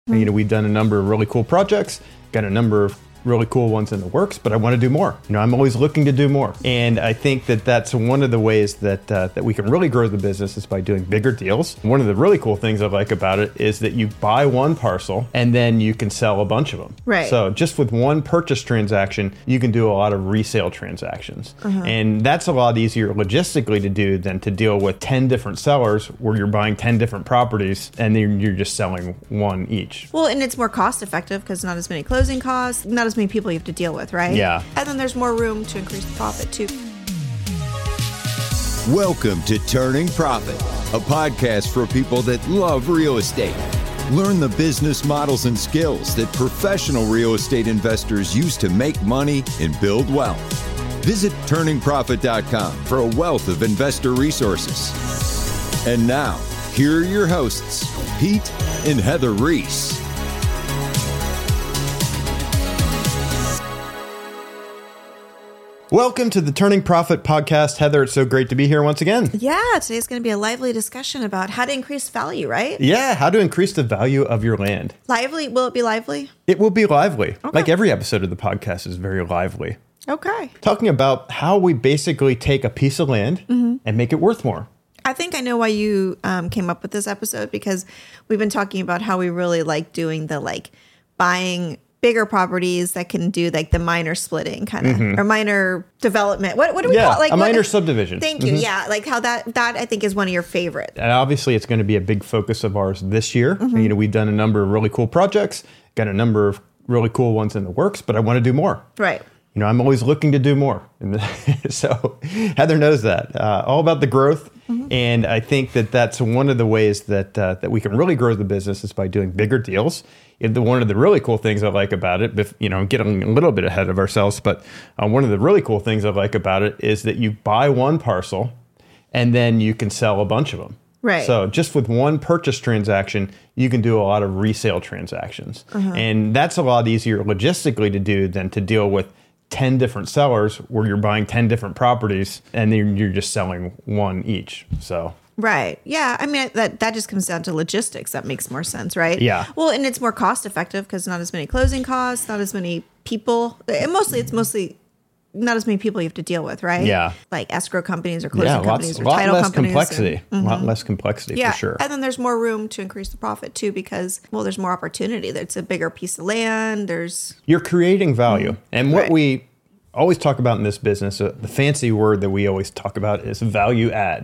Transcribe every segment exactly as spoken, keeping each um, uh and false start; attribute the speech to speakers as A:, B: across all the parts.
A: Mm-hmm. You know, we've done a number of really cool projects, got a number of really cool ones in the works, but I want to do more. You know, I'm always looking to do more. And I think that that's one of the ways that uh, that we can really grow the business is by doing bigger deals. One of the really cool things I like about it is that you buy one parcel and then you can sell a bunch of them.
B: Right.
A: So just with one purchase transaction, you can do a lot of resale transactions. Uh-huh. And that's a lot easier logistically to do than to deal with ten different sellers where you're buying ten different properties and then you're just selling one each.
B: Well, and it's more cost effective because not as many closing costs, not as many people you have to deal with, right?
A: Yeah.
B: And then there's more room to increase the profit too.
C: Welcome to Turning Profit, a podcast for people that love real estate. Learn the business models and skills that professional real estate investors use to make money and build wealth. Visit turning profit dot com for a wealth of investor resources. And now, here are your hosts, Pete and Heather Reese.
A: Welcome to the Turning Profit podcast. Heather, it's so great to be here once again.
B: Yeah, today's going to be a lively discussion about how to increase value, right?
A: Yeah, how to increase the value of your land.
B: Lively? Will it be lively?
A: It will be lively.
B: Okay.
A: Like every episode of the podcast is very lively.
B: Okay.
A: Talking about how we basically take a piece of land mm-hmm. and make it worth more.
B: I think I know why you um, came up with this episode, because we've been talking about how we really like doing the like buying bigger properties that can do like the minor splitting kind of mm-hmm. or minor development. What what do we
A: yeah,
B: call it? Like
A: a minor
B: what,
A: subdivision.
B: Thank you. Mm-hmm. Yeah, like how that that I think is one of your favorites.
A: And obviously, it's going to be a big focus of ours this year. Mm-hmm. You know, we've done a number of really cool projects, got a number of really cool ones in the works, but I want to do more.
B: Right.
A: You know, I'm always looking to do more. So Heather knows that. Uh, all about the growth. Mm-hmm. And I think that that's one of the ways that uh, that we can really grow the business is by doing bigger deals. It, the, one of the really cool things I like about it, if, you know, getting a little bit ahead of ourselves, but uh, one of the really cool things I like about it is that you buy one parcel and then you can sell a bunch of them.
B: Right.
A: So just with one purchase transaction, you can do a lot of resale transactions. Uh-huh. And that's a lot easier logistically to do than to deal with ten different sellers where you're buying ten different properties and then you're just selling one each. So
B: right. Yeah. I mean, that that just comes down to logistics. That makes more sense, right?
A: Yeah.
B: Well, and it's more cost effective because not as many closing costs, not as many people. And mostly, it's mostly not as many people you have to deal with, right?
A: Yeah.
B: Like escrow companies or closing
A: yeah,
B: companies
A: lots,
B: or
A: lot
B: title
A: less
B: companies.
A: Complexity.
B: And, mm-hmm.
A: A lot less complexity
B: yeah.
A: for sure.
B: And then there's more room to increase the profit too because, well, there's more opportunity. It's a bigger piece of land. There's
A: You're creating value. Mm-hmm. And what
B: right.
A: we always talk about in this business, uh, the fancy word that we always talk about is value add.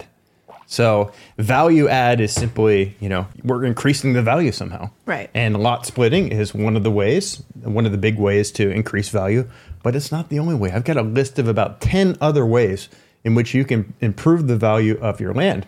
A: So value add is simply, you know, we're increasing the value somehow.
B: Right.
A: And lot splitting is one of the ways, one of the big ways to increase value, but it's not the only way. I've got a list of about ten other ways in which you can improve the value of your land.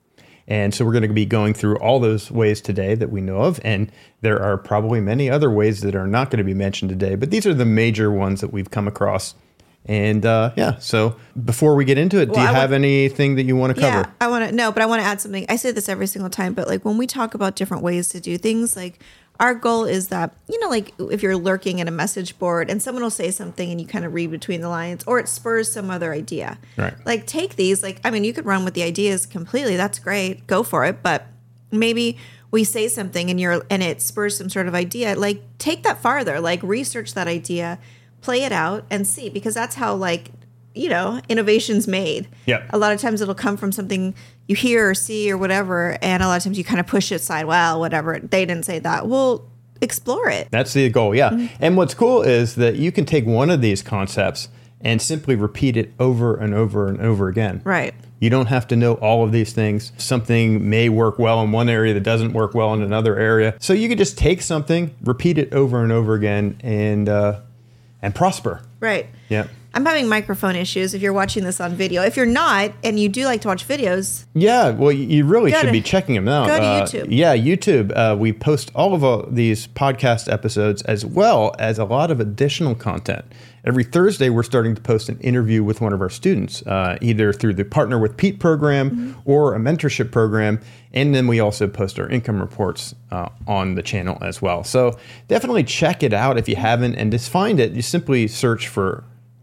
A: And so we're going to be going through all those ways today that we know of. And there are probably many other ways that are not going to be mentioned today, but these are the major ones that we've come across. And uh, yeah, so before we get into it,
B: well,
A: do you
B: I
A: have
B: would,
A: anything that you want to cover?
B: Yeah, I want to, no, but I want to add something. I say this every single time, but like when we talk about different ways to do things, like our goal is that, you know, like if you're lurking at a message board and someone will say something and you kind of read between the lines or it spurs some other idea.
A: Right.
B: Like take these, like, I mean, you could run with the ideas completely. That's great. Go for it. But maybe we say something and you're, and it spurs some sort of idea. Like take that farther, like research that idea, play it out and see, because that's how like, you know, innovation's made.
A: Yeah.
B: A lot of times it'll come from something you hear or see or whatever. And a lot of times you kind of push it aside. Well, whatever. They didn't say that. Well, explore it.
A: That's the goal. Yeah. Mm-hmm. And what's cool is that you can take one of these concepts and simply repeat it over and over and over again.
B: Right.
A: You don't have to know all of these things. Something may work well in one area that doesn't work well in another area. So you could just take something, repeat it over and over again, and uh, and prosper.
B: Right.
A: Yeah.
B: I'm having microphone issues if you're watching this on video. If you're not, and you do like to watch videos.
A: Yeah, well, you really
B: Go
A: should
B: to-
A: be checking them out.
B: go to
A: Uh,
B: YouTube.
A: Yeah, YouTube. Uh, we post all of uh, these podcast episodes as well as a lot of additional content. Every Thursday, we're starting to post an interview with one of our students, uh, either through the Partner with Pete program mm-hmm. or a mentorship program. And then we also post our income reports uh, on the channel as well. So definitely check it out if you haven't, and just find it. You simply search for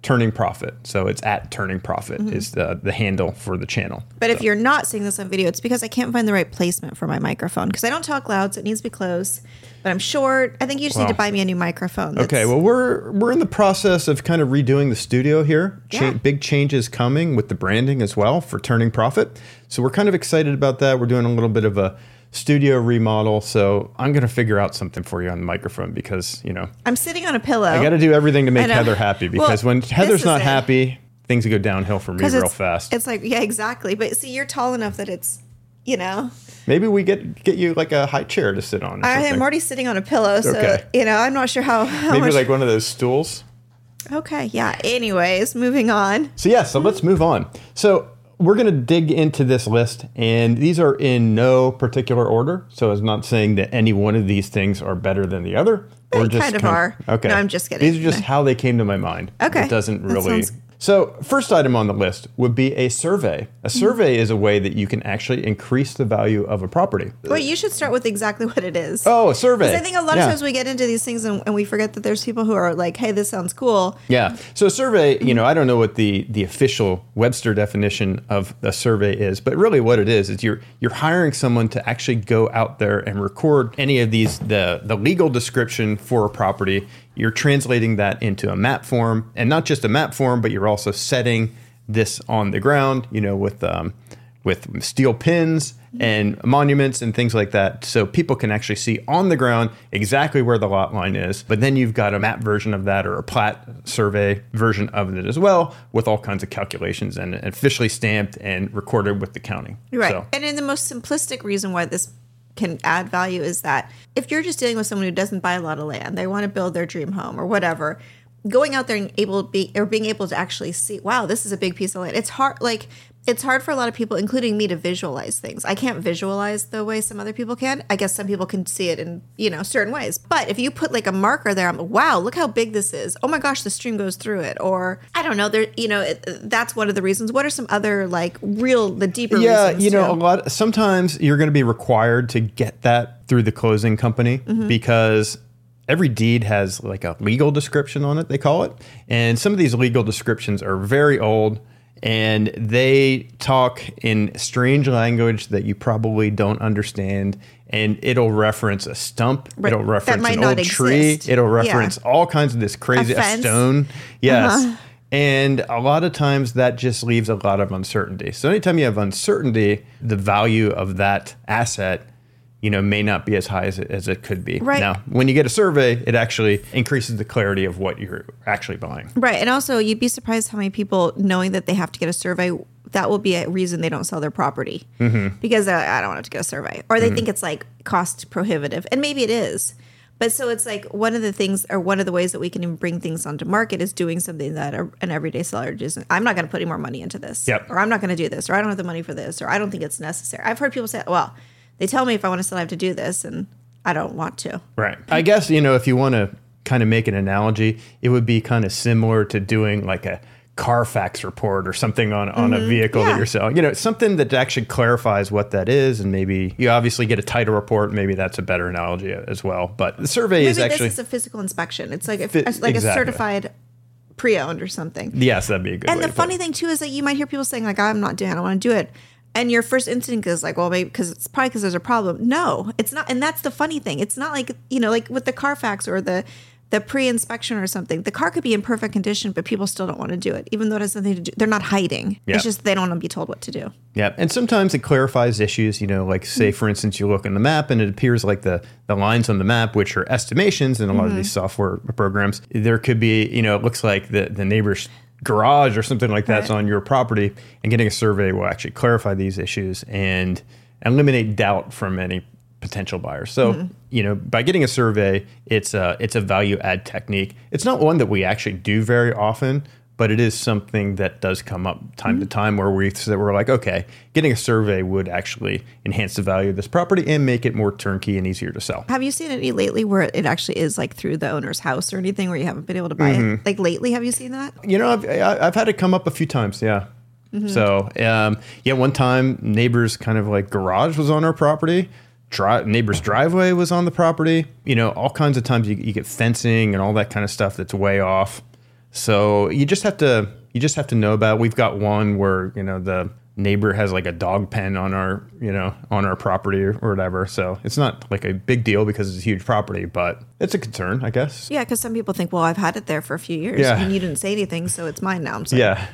A: Turning Profit. So it's at Turning Profit mm-hmm. is the, the handle for the channel.
B: But
A: so.
B: if you're not seeing this on video, it's because I can't find the right placement for my microphone because I don't talk loud, so it needs to be close. But I'm short. I think you just well, need to buy me a new microphone.
A: That's, okay, well, we're we're in the process of kind of redoing the studio here. Cha-
B: yeah.
A: Big changes coming with the branding as well for Turning Profit. So we're kind of excited about that. We're doing a little bit of a studio remodel, so I'm going to figure out something for you on the microphone because, you know,
B: I'm sitting on a pillow.
A: I got to do everything to make Heather happy because well, when Heather's not happy, things go downhill for me real
B: it's,
A: fast.
B: It's like, yeah, exactly. But see, you're tall enough that it's, you know.
A: Maybe we get get you like a high chair to sit on. Or
B: I
A: something.
B: am already sitting on a pillow, so,
A: okay.
B: you know, I'm not sure how, how
A: Maybe
B: much.
A: like one of those stools.
B: Okay, yeah. Anyways, moving on.
A: So yeah, so let's move on. So we're going to dig into this list, and these are in no particular order. So it's not saying that any one of these things are better than the other.
B: They
A: We're just
B: kind of
A: kind
B: are.
A: Of, okay.
B: No, I'm just kidding.
A: These are just
B: no.
A: how they came to my mind.
B: Okay.
A: It doesn't
B: That
A: really.
B: sounds-
A: So first item on the list would be a survey. A survey is a way that you can actually increase the value of a property.
B: Well, you should start with exactly what it is.
A: Oh, a survey.
B: Because I think a lot
A: yeah.
B: of times we get into these things and, and we forget that there's people who are like, hey, this sounds cool.
A: Yeah. So a survey, you know, I don't know what the, the official Webster definition of a survey is, but really what it is is you're you're hiring someone to actually go out there and record any of these, the, the legal description for a property. You're translating that into a map form, and not just a map form, but you're also setting this on the ground, you know, with um, with steel pins and monuments and things like that, so people can actually see on the ground exactly where the lot line is. But then you've got a map version of that or a plat survey version of it as well, with all kinds of calculations and officially stamped and recorded with the county.
B: Right.
A: So.
B: And in the most simplistic reason why this can add value is that if you're just dealing with someone who doesn't buy a lot of land, they want to build their dream home or whatever, going out there and able to be or being able to actually see, wow, this is a big piece of land. It's hard, like it's hard for a lot of people, including me, to visualize things. I can't visualize the way some other people can. I guess some people can see it in, you know, certain ways. But if you put like a marker there, I'm like, wow, look how big this is. Oh my gosh, the stream goes through it. Or I don't know, there, you know, it, that's one of the reasons. What are some other like real, the deeper
A: yeah,
B: reasons?
A: Yeah, you know,
B: too?
A: a lot. Sometimes you're going to be required to get that through the closing company mm-hmm. because every deed has like a legal description on it, they call it. And some of these legal descriptions are very old. And they talk in strange language that you probably don't understand. And it'll reference a stump.
B: Right.
A: It'll reference
B: an
A: old
B: exist.
A: tree. It'll reference
B: yeah.
A: all kinds of this crazy,
B: a,
A: a stone. Yes.
B: Uh-huh.
A: And a lot of times that just leaves a lot of uncertainty. So anytime you have uncertainty, the value of that asset, you know, may not be as high as it, as it could be.
B: Right.
A: Now, when you get a survey, it actually increases the clarity of what you're actually buying.
B: Right. And also, you'd be surprised how many people, knowing that they have to get a survey, that will be a reason they don't sell their property. Mm-hmm. Because uh, I don't want to get a survey. Or they mm-hmm. think it's like cost prohibitive. And maybe it is. But so it's like one of the things, or one of the ways that we can even bring things onto market is doing something that a, an everyday seller just, I'm not going to put any more money into this.
A: Yep.
B: Or I'm not going to do this. Or I don't have the money for this. Or I don't think it's necessary. I've heard people say, well, they tell me if I want to sell, I have to do this, and I don't want to.
A: Right. I guess, you know, if you want to kind of make an analogy, it would be kind of similar to doing like a Carfax report or something on, on mm-hmm. a vehicle
B: yeah.
A: that you're selling. You know, something that actually clarifies what that is, and maybe you obviously get a title report. Maybe that's a better analogy as well. But the survey
B: maybe
A: is actually...
B: this is a physical inspection. It's like a,
A: fi-
B: like
A: exactly.
B: a certified pre-owned or something.
A: Yes, that'd be a good
B: And
A: way
B: the
A: to
B: funny
A: put it.
B: thing, too, is that you might hear people saying, like, I'm not doing it. I don't want to do it. And your first instinct is like, well, maybe because it's probably because there's a problem. No, it's not. And that's the funny thing. It's not like, you know, like with the Carfax or the the pre-inspection or something. The car could be in perfect condition, but people still don't want to do it, even though it has nothing to do. They're not hiding.
A: Yep.
B: It's just they don't want to be told what to do.
A: Yeah, and sometimes it clarifies issues, you know, like say, for instance, you look in the map and it appears like the, the lines on the map, which are estimations in a lot mm-hmm. of these software programs, there could be, you know, it looks like the, the neighbor's garage or something like that's right. on your property, and getting a survey will actually clarify these issues and eliminate doubt from any potential buyers. So, mm-hmm. you know, by getting a survey, it's a, it's a value add technique. It's not one that we actually do very often, but it is something that does come up time mm-hmm. to time where we so we're like, okay, getting a survey would actually enhance the value of this property and make it more turnkey and easier to sell.
B: Have you seen any lately where it actually is like through the owner's house or anything where you haven't been able to buy
A: mm-hmm.
B: it? Like lately, have you seen that?
A: You know, I've, I've had it come up a few times, yeah. Mm-hmm. So, um, yeah, one time neighbor's kind of like garage was on our property. Dri- neighbor's driveway was on the property. You know, all kinds of times you, you get fencing and all that kind of stuff that's way off. So you just have to you just have to know about it. We've got one where, you know, the neighbor has like a dog pen on our, you know, on our property or, or whatever. So it's not like a big deal because it's a huge property, but it's a concern, I guess.
B: Yeah, because some people think, well, I've had it there for a few years
A: Yeah.
B: and you didn't say anything, so it's mine now. I'm sorry.
A: Yeah.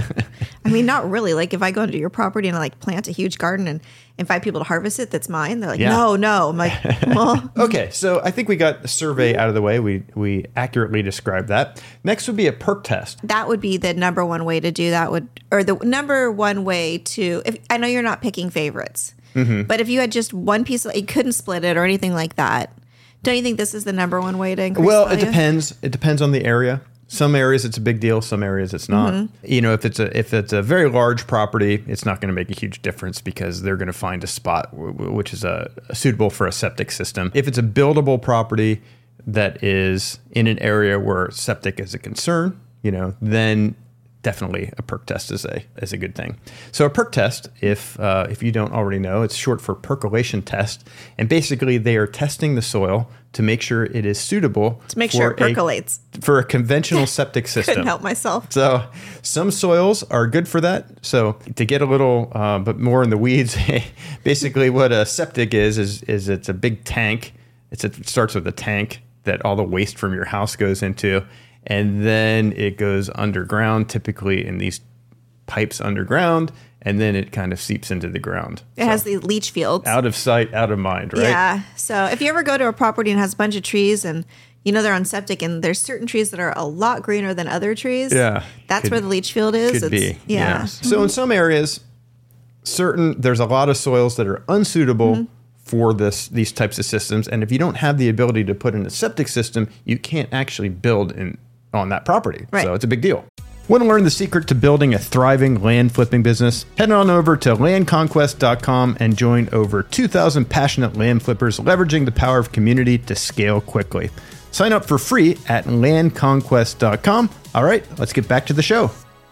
B: I mean, not really. Like if I go into your property and I like plant a huge garden and invite people to harvest it, that's mine. They're like,
A: Yeah.
B: no, no. I'm like, well,
A: Okay, so I think we got the survey out of the way. We we accurately described that. Next would be a perk test.
B: that would be the number one way to do that would, or the number one way to, if I know you're not picking favorites,
A: Mm-hmm.
B: but if you had just one piece of, you couldn't split it or anything like that. Don't you think this is the number one way to increase
A: Well, it
B: value?
A: depends. It depends on the area. Some areas it's a big deal. Some areas it's not.
B: Mm-hmm.
A: You know, if it's a if it's a very large property, it's not going to make a huge difference because they're going to find a spot w- w- which is a, suitable for a septic system. If it's a buildable property that is in an area where septic is a concern, you know, then definitely a perk test is a is a good thing. So a perk test, if uh, if you don't already know, it's short for percolation test, and basically they are testing the soil to make sure it is suitable
B: To make sure it
A: for a-
B: percolates.
A: for a conventional septic system.
B: Couldn't help myself.
A: So some soils are good for that. So to get a little, uh, but more in the weeds, basically what a septic is, is, is it's a big tank. It's a, it starts with a tank that all the waste from your house goes into. And then it goes underground, typically in these pipes underground. And then it kind of seeps into the ground.
B: It has these leach fields.
A: Out of sight, out of mind, right?
B: Yeah. So if you ever go to a property and has a bunch of trees and you know they're on septic and there's certain trees that are a lot greener than other trees.
A: Yeah.
B: That's
A: Could-
B: where the leach field is.
A: Could
B: It's-
A: be.
B: Yeah.
A: Yes. So in some areas, certain there's a lot of soils that are unsuitable
B: Mm-hmm.
A: for this these types of systems, and if you don't have the ability to put in a septic system, you can't actually build in on that property.
B: Right.
A: So it's a big deal. Want to learn the secret to building a thriving land flipping business? Head on over to land conquest dot com and join over two thousand passionate land flippers leveraging the power of community to scale quickly. Sign up for free at land conquest dot com. All right, let's get back to the show.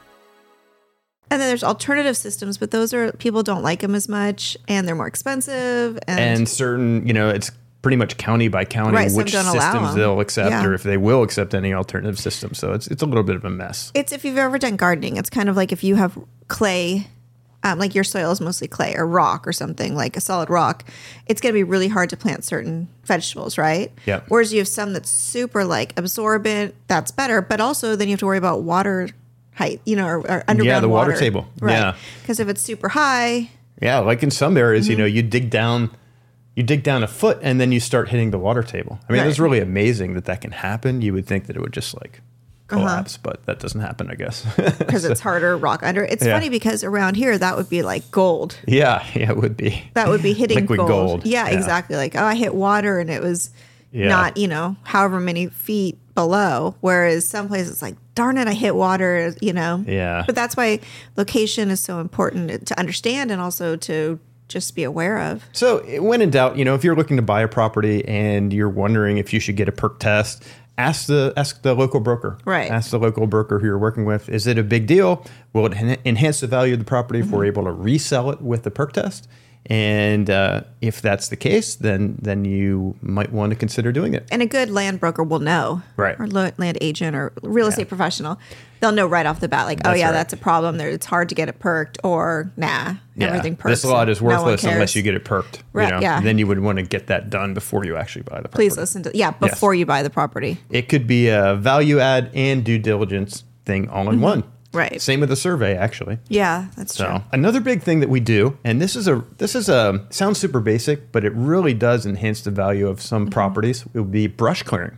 B: And then there's alternative systems, but those are people don't like them as much and they're more expensive. And,
A: And certain, you know, it's pretty much county by county
B: Right, some
A: which
B: don't allow
A: systems
B: them.
A: they'll accept
B: Yeah.
A: or if they will accept any alternative systems. So it's it's a little bit of a mess.
B: it's if you've ever done gardening, it's kind of like if you have clay, um, like your soil is mostly clay or rock or something, like a solid rock, it's going to be really hard to plant certain vegetables, right?
A: Yeah.
B: Whereas you have some that's super like absorbent, that's better, but also then you have to worry about water height, you know, or, or underground
A: Yeah, the water table.
B: Right.
A: Yeah.
B: Because if it's super high,
A: Yeah, like in some areas,
B: Mm-hmm.
A: you know, you dig down you dig down a foot and then you start hitting the water table. I mean,
B: Right.
A: it's really amazing that that can happen. You would think that it would just like
B: Uh-huh.
A: collapse, but that doesn't happen, I guess.
B: because it's harder rock under. It's
A: Yeah.
B: funny because around here that would be like gold.
A: yeah, yeah, it would be.
B: That would be hitting
A: Liquid
B: gold.
A: gold.
B: Yeah,
A: Yeah.
B: exactly. Like, oh, I hit water and it was
A: Yeah.
B: not, you know, however many feet below. Whereas some places it's like, darn it, I hit water, you know.
A: Yeah.
B: But that's why location is so important to understand and also to just be aware of.
A: So when in doubt, you know, if you're looking to buy a property and you're wondering if you should get a perk test, ask the ask the local broker.
B: Right.
A: Ask the local broker who you're working with. Is it a big deal? Will it en- enhance the value of the property if we're able to resell it with the perk test? And uh, if that's the case, then then you might want to consider doing it.
B: And a good land broker will know.
A: Right.
B: Or lo- land agent or real estate professional. They'll know right off the bat, like, oh,
A: That's
B: yeah,
A: right.
B: that's a problem. There, it's hard to get it perked, or nah, everything perks.
A: This lot is
B: no one
A: worthless
B: cares.
A: unless you get it perked.
B: Right,
A: You know?
B: yeah.
A: Then you would want to get that done before you actually buy the property.
B: Please listen to, yeah, before you buy the property.
A: It could be a value add and due diligence thing all in one.
B: Mm-hmm. Right.
A: Same with the survey, actually.
B: Yeah, that's
A: So
B: true.
A: another big thing that we do, and this is a this is a sounds super basic, but it really does enhance the value of some properties. It would be brush clearing.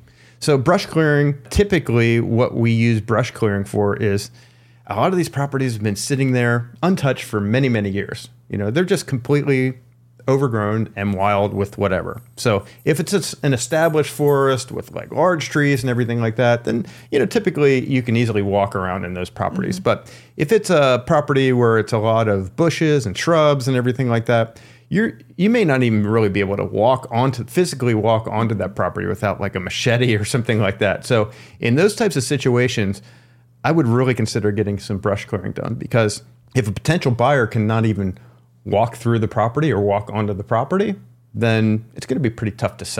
A: So brush clearing, typically what we use brush clearing for is a lot of these properties have been sitting there untouched for many, many years. You know, they're just completely overgrown and wild with whatever. So if it's a- an established forest with like large trees and everything like that, then, you know, typically you can easily walk around in those properties. But if it's a property where it's a lot of bushes and shrubs and everything like that, you're, you may not even really be able to walk onto, physically walk onto that property without like a machete or something like that. So in those types of situations, I would really consider getting some brush clearing done, because if a potential buyer cannot even walk through the property or walk onto the property, then it's going to be pretty tough to sell.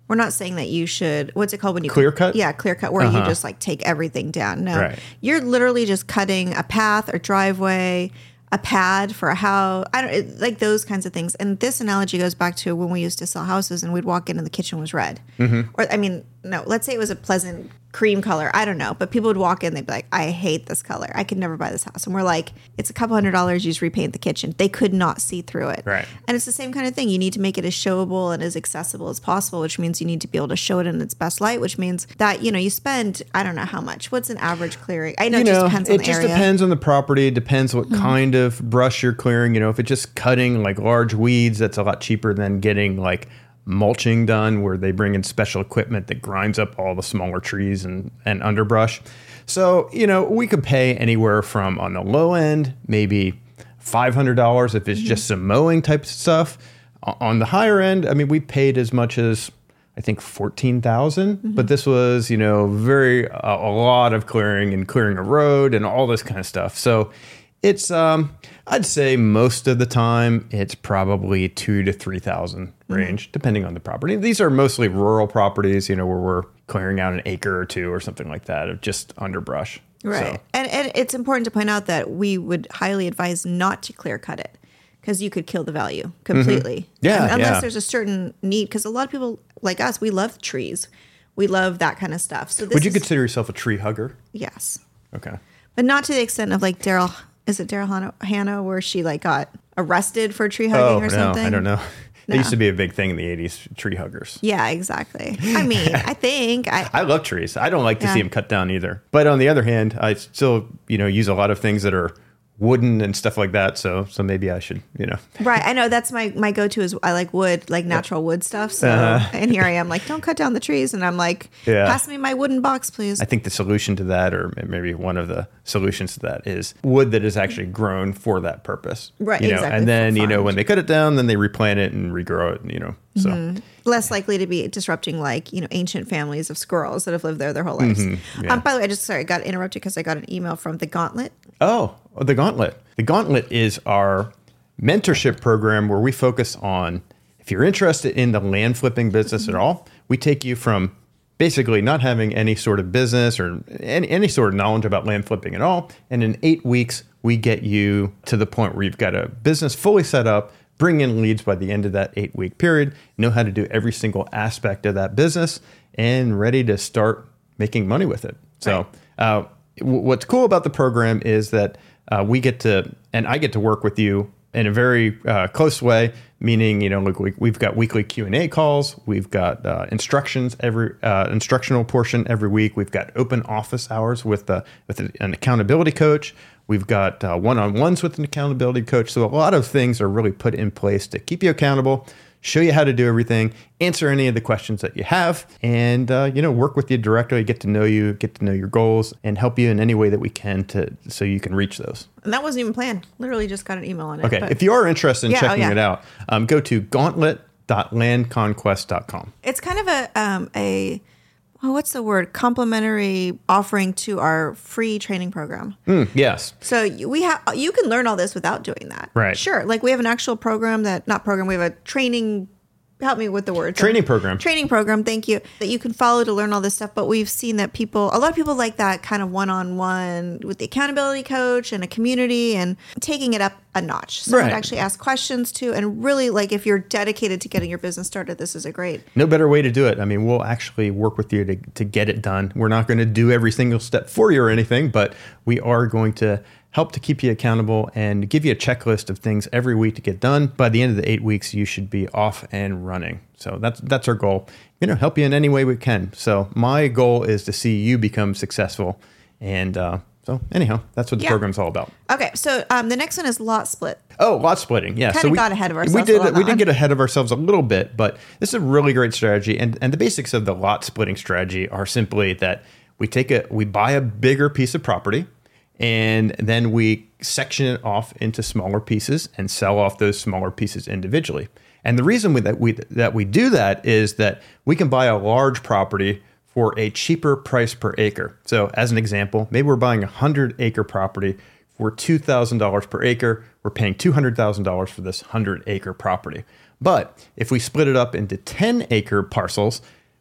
B: we're not saying that you should, what's it called when you
A: Clear cut?
B: Yeah, clear cut, where
A: Uh-huh.
B: you just like take everything down. No,
A: Right.
B: you're literally just cutting a path or driveway, a pad for a house. I don't it, like those kinds of things. And this analogy goes back to when we used to sell houses and we'd walk in and the kitchen was red.
A: Mm-hmm.
B: Or, I mean, no, let's say it was a pleasant cream color. I don't know. But people would walk in, they'd be like, I hate this color. I could never buy this house. And we're like, it's a couple hundred dollars. You just repaint the kitchen. They could not see through it.
A: Right.
B: And it's the same kind of thing. You need to make it as showable and as accessible as possible, which means you need to be able to show it in its best light, which means that, you know, you spend, I don't know how much. What's an average clearing? I know
A: You
B: it just
A: know,
B: depends on
A: it
B: the
A: just
B: area.
A: depends on the property. It depends what
B: Mm-hmm.
A: kind of brush you're clearing. You know, if it's just cutting like large weeds, that's a lot cheaper than getting like mulching done, where they bring in special equipment that grinds up all the smaller trees and, and underbrush. So, you know, we could pay anywhere from, on the low end, maybe five hundred dollars if it's
B: Mm-hmm.
A: just some mowing type stuff. O- On the higher end, I mean, we paid as much as, I think, fourteen thousand dollars, but this was, you know, very, uh, a lot of clearing and clearing a road and all this kind of stuff. So it's, um, I'd say most of the time it's probably two to three thousand range, depending on the property. These are mostly rural properties, you know, where we're clearing out an acre or two or something like that of just underbrush.
B: Right.
A: So,
B: And, and it's important to point out that we would highly advise not to clear cut it because you could kill the value completely.
A: Yeah,
B: Un- Unless
A: yeah.
B: there's a certain need, because a lot of people like us, we love trees. We love that kind of stuff. So this
A: would you
B: is,
A: consider yourself a tree hugger?
B: yes.
A: Okay.
B: But not to the extent of like Daryl, is it Daryl Hannah, Hannah where she like got arrested for tree hugging
A: Oh,
B: or
A: no,
B: something?
A: I don't know. They
B: No.
A: used to be a big thing in the eighties, tree huggers.
B: Yeah, exactly. I mean, I think I,
A: I love trees. I don't like to
B: Yeah.
A: see them cut down either. But on the other hand, I still, you know, use a lot of things that are wooden and stuff like that. So, so maybe I should, you know.
B: right. I know that's my my go to is I like wood, like natural wood stuff. So
A: Uh-huh.
B: and here I am like, don't cut down the trees, and I'm like,
A: Yeah.
B: pass me my wooden box, please.
A: I think the solution to that, or maybe one of the solutions to that, is wood that is actually grown for that purpose.
B: Right,
A: You know,
B: exactly,
A: and then
B: for
A: you know
B: farms.
A: when they cut it down, then they replant it and regrow it. You know, so
B: Mm-hmm. Less likely to be disrupting like you know ancient families of squirrels that have lived there their whole lives.
A: Mm-hmm. yeah.
B: Um, by the way, I just sorry I got interrupted because I got an email from the Gauntlet.
A: Oh, the Gauntlet. The Gauntlet is our mentorship program where we focus on, if you're interested in the land flipping business at all, we take you from basically not having any sort of business or any, any sort of knowledge about land flipping at all. And in eight weeks, we get you to the point where you've got a business fully set up, bring in leads by the end of that eight week period, know how to do every single aspect of that business, and ready to start making money with it. So, uh, w- what's cool about the program is that uh, we get to, and I get to work with you in a very uh, close way, meaning, you know, look, we, we've got weekly Q and A calls. We've got uh, instructions every uh, instructional portion every week. We've got open office hours with the with an accountability coach. We've got uh, one-on-ones with an accountability coach. So a lot of things are really put in place to keep you accountable, show you how to do everything, answer any of the questions that you have, and uh, you know, work with you directly, get to know you, get to know your goals, and help you in any way that we can to so you can reach those.
B: And that wasn't even planned. Literally just got an email on it.
A: Okay,
B: but
A: if you are interested in
B: Yeah, oh,
A: checking
B: yeah.
A: it out, um, go to gauntlet dot land conquest dot com.
B: it's kind of a um, a oh, what's the word? Complimentary offering to our free training program.
A: Mm, yes.
B: So you- we have you can learn all this without doing that.
A: Right.
B: Sure. Like we have an actual program that not program. We have a training. Help me with the word.
A: Training program.
B: Training program. Thank you. That you can follow to learn all this stuff. But we've seen that people, a lot of people like that kind of one-on-one with the accountability coach and a community and taking it up a notch. So
A: Right.
B: to actually ask questions to, and really like if you're dedicated to getting your business started, this is a great.
A: No better way to do it. I mean, we'll actually work with you to, to get it done. We're not going to do every single step for you or anything, but we are going to help to keep you accountable and give you a checklist of things every week to get done. By the end of the eight weeks, you should be off and running. So that's that's our goal. You know, help you in any way we can. So my goal is to see you become successful. And uh, so anyhow, that's what the
B: Yeah.
A: program's all about.
B: Okay. So um, the next one is lot split.
A: Oh, lot splitting. Yeah.
B: Kinda
A: we
B: got ahead of
A: We
B: ourselves
A: did.
B: a lot on
A: We
B: that
A: did
B: one.
A: get ahead of ourselves a little bit, but this is a really great strategy. And and the basics of the lot splitting strategy are simply that we take a we buy a bigger piece of property, and then we section it off into smaller pieces and sell off those smaller pieces individually. And the reason we, that we that we do that is that we can buy a large property for a cheaper price per acre. So as an example, maybe we're buying a hundred acre property for two thousand dollars per acre. We're paying two hundred thousand dollars for this hundred acre property. But if we split it up into ten acre parcels,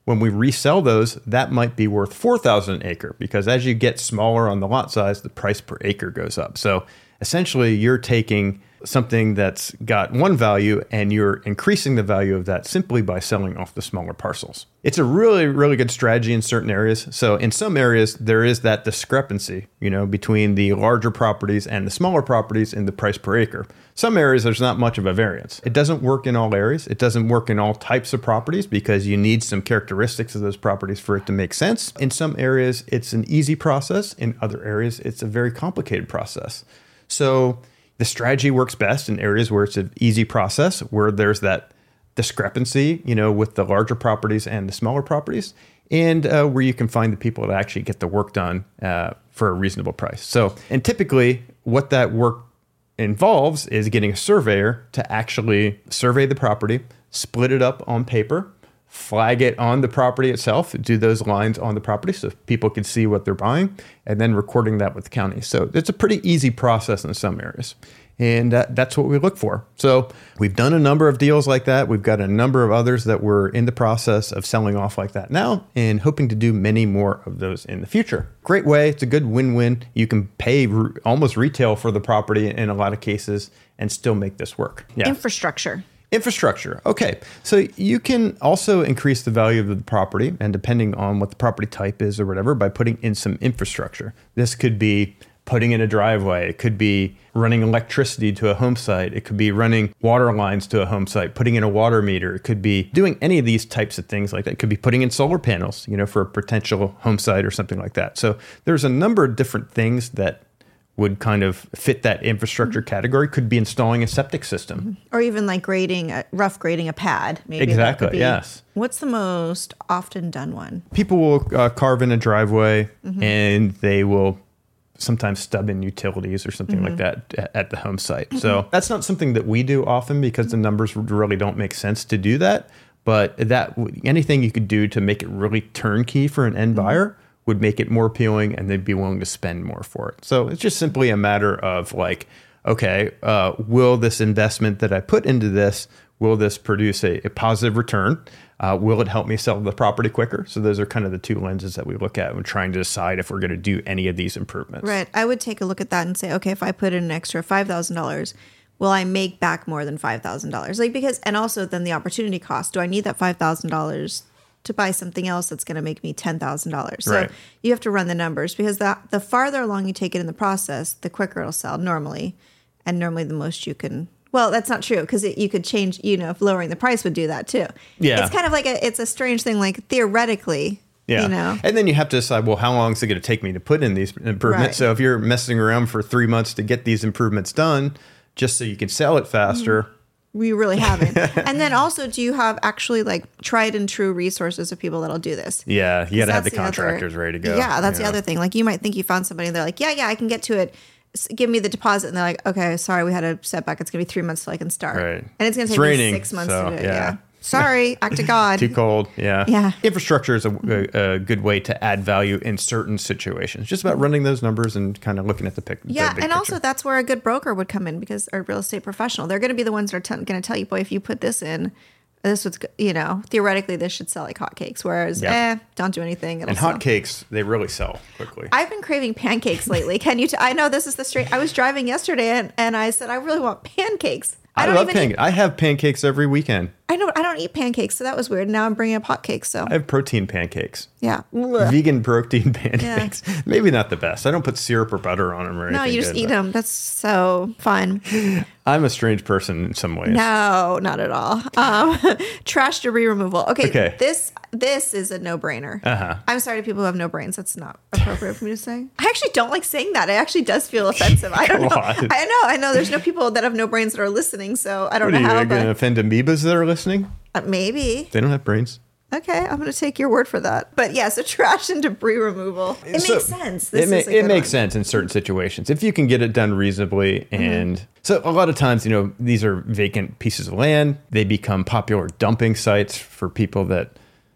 A: when we resell those, that might be worth four thousand dollars an acre, because as you get smaller on the lot size, the price per acre goes up. So essentially, you're taking something that's got one value and you're increasing the value of that simply by selling off the smaller parcels. It's a really, really good strategy in certain areas. So in some areas, there is that discrepancy, you know, between the larger properties and the smaller properties in the price per acre. Some areas, there's not much of a variance. It doesn't work in all areas. It doesn't work in all types of properties because you need some characteristics of those properties for it to make sense. In some areas, it's an easy process. In other areas, it's a very complicated process. So the strategy works best in areas where it's an easy process, where there's that discrepancy, you know, with the larger properties and the smaller properties, and uh, where you can find the people that actually get the work done uh, for a reasonable price. So, and typically what that work involves is getting a surveyor to actually survey the property, split it up on paper, flag it on the property itself, do those lines on the property so people can see what they're buying, and then recording that with the county. So it's a pretty easy process in some areas. And uh, that's what we look for. So we've done a number of deals like that. We've got a number of others that we're in the process of selling off like that now and hoping to do many more of those in the future. Great way. It's a good win-win. You can pay re- almost retail for the property in a lot of cases and still make this work. Yeah.
B: Infrastructure.
A: Infrastructure. Okay. So you can also increase the value of the property, and depending on what the property type is or whatever, by putting in some infrastructure. This could be putting in a driveway. It could be running electricity to a home site. It could be running water lines to a home site, putting in a water meter. It could be doing any of these types of things like that. It could be putting in solar panels, you know, for a potential home site or something like that. So there's a number of different things that would kind of fit that infrastructure mm-hmm. category. Could be installing a septic system. Mm-hmm.
B: Or even like grading, a, rough grading a pad. Maybe
A: exactly,
B: be,
A: yes.
B: What's the most often done one?
A: People will uh, carve in a driveway
B: mm-hmm.
A: and they will sometimes stub in utilities or something mm-hmm. like that at, at the home site. Mm-hmm. So that's not something that we do often because the numbers really don't make sense to do that. But that anything you could do to make it really turnkey for an end mm-hmm. buyer would make it more appealing and they'd be willing to spend more for it. So it's just simply a matter of like, okay, uh, will this investment that I put into this, will this produce a, a positive return? Uh, will it help me sell the property quicker? So those are kind of the two lenses that we look at when trying to decide if we're going to do any of these improvements.
B: Right. I would take a look at that and say, okay, if I put in an extra five thousand dollars, will I make back more than five thousand dollars? Like, because, and also then the opportunity cost. Do I need that five thousand dollars to buy something else that's going to make me ten thousand dollars? So
A: right.
B: you have to run the numbers because the, the farther along you take it in the process, the quicker it'll sell normally. And normally the most you can, well, that's not true because you could change, you know, if lowering the price would do that too.
A: Yeah.
B: It's kind of like a, it's a strange thing, like theoretically,
A: yeah.
B: you know.
A: And then you have to decide, well, how long is it going to take me to put in these improvements?
B: Right.
A: So if you're messing around for three months to get these improvements done, just so you can sell it faster.
B: Mm-hmm. We really haven't. And then also, do you have actually like tried and true resources of people that'll do this?
A: Yeah, you got to have the,
B: the
A: contractors
B: other,
A: ready to go.
B: Yeah, that's
A: you
B: the
A: know?
B: other thing. Like you might think you found somebody and they're like, yeah, yeah, I can get to it. S- Give me the deposit. And they're like, okay, sorry, we had a setback. It's going to be three months till I can start.
A: Right.
B: And it's going to
A: It's
B: take
A: raining,
B: me six months
A: so,
B: to do it.
A: yeah.
B: Yeah. Sorry, act of God.
A: Too cold. Yeah.
B: Yeah.
A: Infrastructure is a, a, a good way to add value in certain situations. Just about running those numbers and kind of looking at the, pic-
B: Yeah,
A: the big
B: and
A: picture.
B: also that's where a good broker would come in because a real estate professional. They're going to be the ones that are t- going to tell you, boy, if you put this in, this was, you know, theoretically this should sell like hotcakes. Whereas,
A: Yep.
B: eh, don't do anything. It'll
A: And
B: sell.
A: hotcakes, they really sell quickly.
B: I've been craving pancakes lately. Can you? T- I know this is the straight. I was driving yesterday and, and I said I really want pancakes.
A: I,
B: I don't
A: love
B: even.
A: pancakes.
B: Eat,
A: I have pancakes every weekend.
B: I know I don't eat pancakes, so that was weird. Now I'm bringing up hotcakes. So
A: I have protein pancakes.
B: yeah,
A: Vegan protein pancakes. Maybe not the best. I don't put syrup or butter on them or anything.
B: no, you just
A: good,
B: eat
A: but
B: them. That's so fun.
A: I'm a strange person in some ways.
B: No, not at all. Um, trash debris removal. Okay,
A: Okay.
B: this this is a no brainer.
A: Uh-huh.
B: I'm sorry to people who have no brains. That's not appropriate for me to say. I actually don't like saying that. It actually does feel offensive. I don't know.
A: Come on.
B: I know. I know. There's no people that have no brains that are listening, so I don't
A: What are
B: know
A: you
B: how.
A: going to
B: But
A: offend amoebas that are listening?
B: uh, maybe.
A: They don't have brains.
B: Okay, I'm going to take your word for that. But yeah, so trash and debris removal. It
A: So,
B: makes sense. This
A: it ma-
B: is a
A: it
B: good
A: makes
B: one.
A: sense in certain situations if you can get it done reasonably. And
B: Mm-hmm.
A: so a lot of times, you know, these are vacant pieces of land. They become popular dumping sites for people that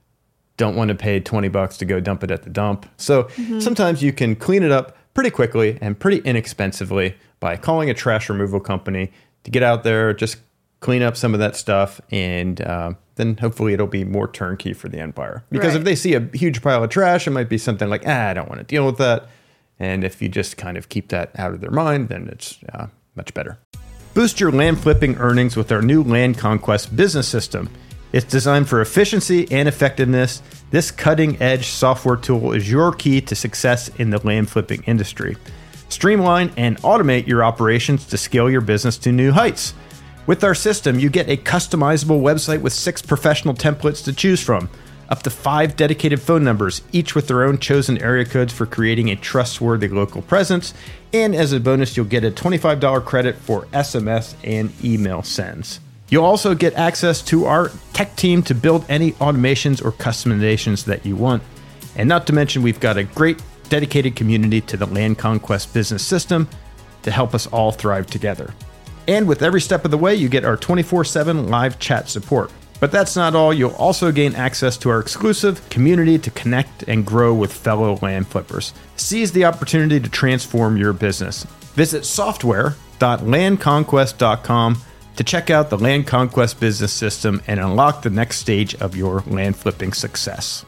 A: don't want to pay twenty bucks to go dump it at the dump. So
B: Mm-hmm.
A: sometimes you can clean it up pretty quickly and pretty inexpensively by calling a trash removal company to get out there, just clean up some of that stuff and uh, then hopefully it'll be more turnkey for the end buyer. Because
B: Right.
A: if they see a huge pile of trash, it might be something like, ah, I don't want to deal with that. And if you just kind of keep that out of their mind, then it's uh, much better. Boost your land flipping earnings with our new Land Conquest business system. It's designed for efficiency and effectiveness. This cutting-edge software tool is your key to success in the land flipping industry. Streamline and automate your operations to scale your business to new heights. With our system, you get a customizable website with six professional templates to choose from, up to five dedicated phone numbers, each with their own chosen area codes for creating a trustworthy local presence. And as a bonus, you'll get a twenty-five dollars credit for S M S and email sends. You'll also get access to our tech team to build any automations or customizations that you want. And not to mention, we've got a great dedicated community to the Land Conquest business system to help us all thrive together. And with every step of the way, you get our twenty-four seven live chat support. But that's not all. You'll also gain access to our exclusive community to connect and grow with fellow land flippers. Seize the opportunity to transform your business. Visit software dot land conquest dot com to check out the Land Conquest business system and unlock the next stage of your land flipping success.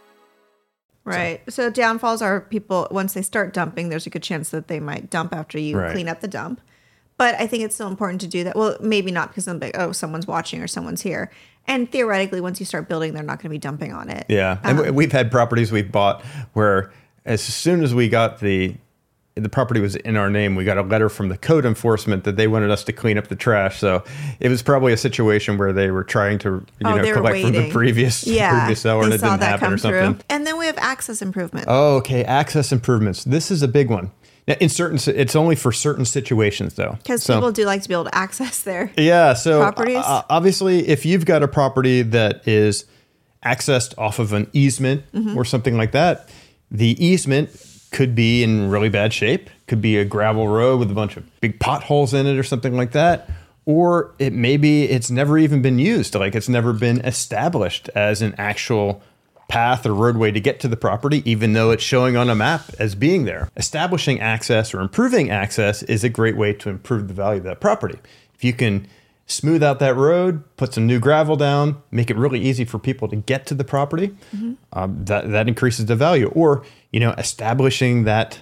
B: Right. So, so downfalls are people, once they start dumping, there's a good chance that they might dump after you
A: Right.
B: clean up the dump. But I think it's still important to do that. Well, maybe not because I'm like, oh, someone's watching or someone's here. And theoretically, once you start building, they're not going to be dumping on it.
A: Yeah. And
B: Um,
A: we've had properties we've bought where as soon as we got the the property was in our name, we got a letter from the code enforcement that they wanted us to clean up the trash. So it was probably a situation where they were trying to, you
B: oh,
A: know,
B: they were
A: collect from the
B: waiting.
A: previous,
B: yeah,
A: previous seller and
B: they
A: it
B: saw
A: didn't
B: that
A: happen
B: come
A: or something.
B: through. And then we have access improvement.
A: Oh, okay. Access improvements. This is a big one. Now, in certain, it's only for certain situations though.
B: Because
A: So-
B: people do like to be able to access their
A: Yeah. So
B: properties.
A: uh, obviously, if you've got a property that is accessed off of an easement
B: Mm-hmm.
A: or something like that, the easement could be in really bad shape. Could be a gravel road with a bunch of big potholes in it or something like that. Or it maybe it's never even been used. Like it's never been established as an actual path or roadway to get to the property, even though it's showing on a map as being there. Establishing access or improving access is a great way to improve the value of that property. If you can smooth out that road, put some new gravel down, make it really easy for people to get to the property,
B: Mm-hmm.
A: um, that, that increases the value. Or, you know, establishing that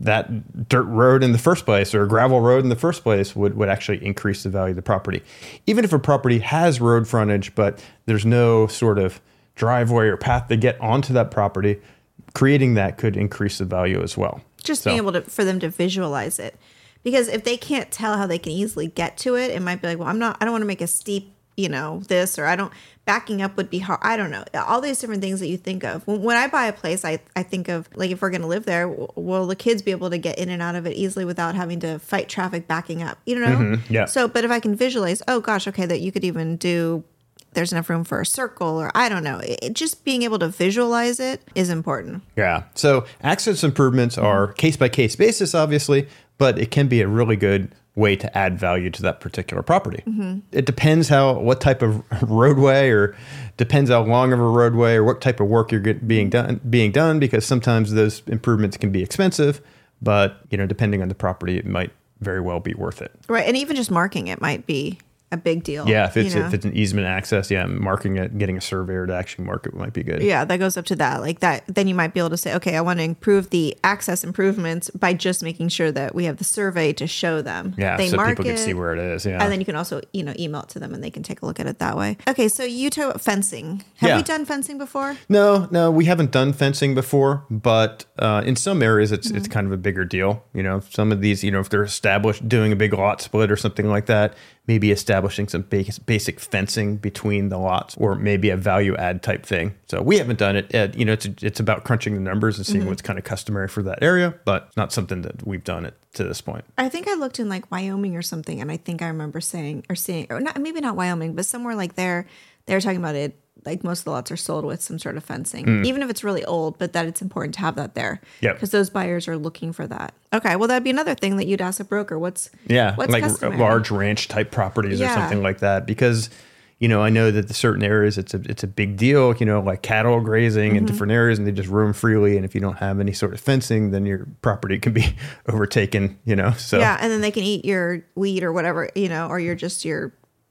A: that dirt road in the first place or a gravel road in the first place would, would actually increase the value of the property. Even if a property has road frontage, but there's no sort of driveway or path to get onto that property, creating that could increase the value as well.
B: Just
A: So-
B: being able to, for them to visualize it. Because if they can't tell how they can easily get to it, it might be like, well, I'm not, I don't want to make a steep, you know, this, or I don't, backing up would be hard. I don't know. All these different things that you think of. When, when I buy a place, I, I think of like, if we're going to live there, w- will the kids be able to get in and out of it easily without having to fight traffic backing up? You know?
A: Mhm, yeah.
B: So, but if I can visualize, oh gosh, okay, that you could even do, there's enough room for a circle, or I don't know. It, just being able to visualize it is important.
A: Yeah. So access improvements are case by case basis, obviously, but it can be a really good way to add value to that particular property.
B: Mm-hmm.
A: It depends how, what type of roadway, or depends how long of a roadway, or what type of work you're get, being done, being done, because sometimes those improvements can be expensive, but you know, depending on the property, it might very well be worth it.
B: Right. And even just marking it might be a big deal.
A: Yeah. If it's,
B: you know?
A: if it's an easement access, yeah, marking it, getting a surveyor to actually mark it might be good.
B: Yeah, that goes up to that. Like that, then you might be able to say, okay, I want to improve the access improvements by just making sure that we have the survey to show them.
A: Yeah.
B: They
A: So
B: mark
A: people can
B: it,
A: see where it is. Yeah.
B: and then you can also, you know, email it to them and they can take a look at it that way. Okay, so you talk about fencing. Have
A: Yeah.
B: we done fencing before?
A: No, no, we haven't done fencing before, but uh, in some areas it's
B: Mm-hmm.
A: it's kind of a bigger deal. You know, some of these, you know, if they're established doing a big lot split or something like that, maybe establishing some basic, basic fencing between the lots, or maybe a value add type thing. So we haven't done it. Uh, you know, it's it's about crunching the numbers and seeing
B: Mm-hmm.
A: what's kind of customary for that area, but not something that we've done it to this point.
B: I think I looked in like Wyoming or something, and I think I remember saying or seeing, or not, maybe not Wyoming, but somewhere like there, they were talking about it. Like most of the lots are sold with some sort of fencing, even if it's really old, but that it's important to have that there.
A: Yep.
B: Because those buyers are looking for that. Okay. Well, that'd be another thing that you'd ask a broker. What's,
A: Yeah,
B: what's
A: like r-
B: customary?
A: large ranch type properties or
B: Yeah.
A: something like that. Because, you know, I know that the certain areas it's a it's a big deal. You know, like cattle grazing in different areas, and they just roam freely. And if you don't have any sort of fencing, then your property can be overtaken. You know, so
B: Yeah. And then they can eat your weed or whatever, you know, or you're just your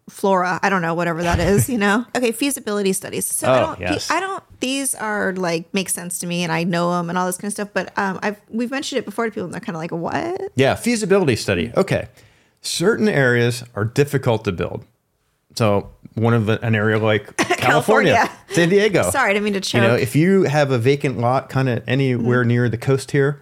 B: flora. I don't know, whatever that is, you know? Okay, feasibility studies. So
A: Oh,
B: I don't,
A: yes.
B: I don't, these are like, make sense to me and I know them and all this kind of stuff. But um, I've, we've mentioned it before to people and they're kind of like, what?
A: Yeah, feasibility study. Okay. Certain areas are difficult to build. So one of the, an area like California,
B: California.
A: San Diego.
B: Sorry, I didn't mean to choke.
A: You know, if you have a vacant lot kind of anywhere
B: Mm-hmm.
A: near the coast here,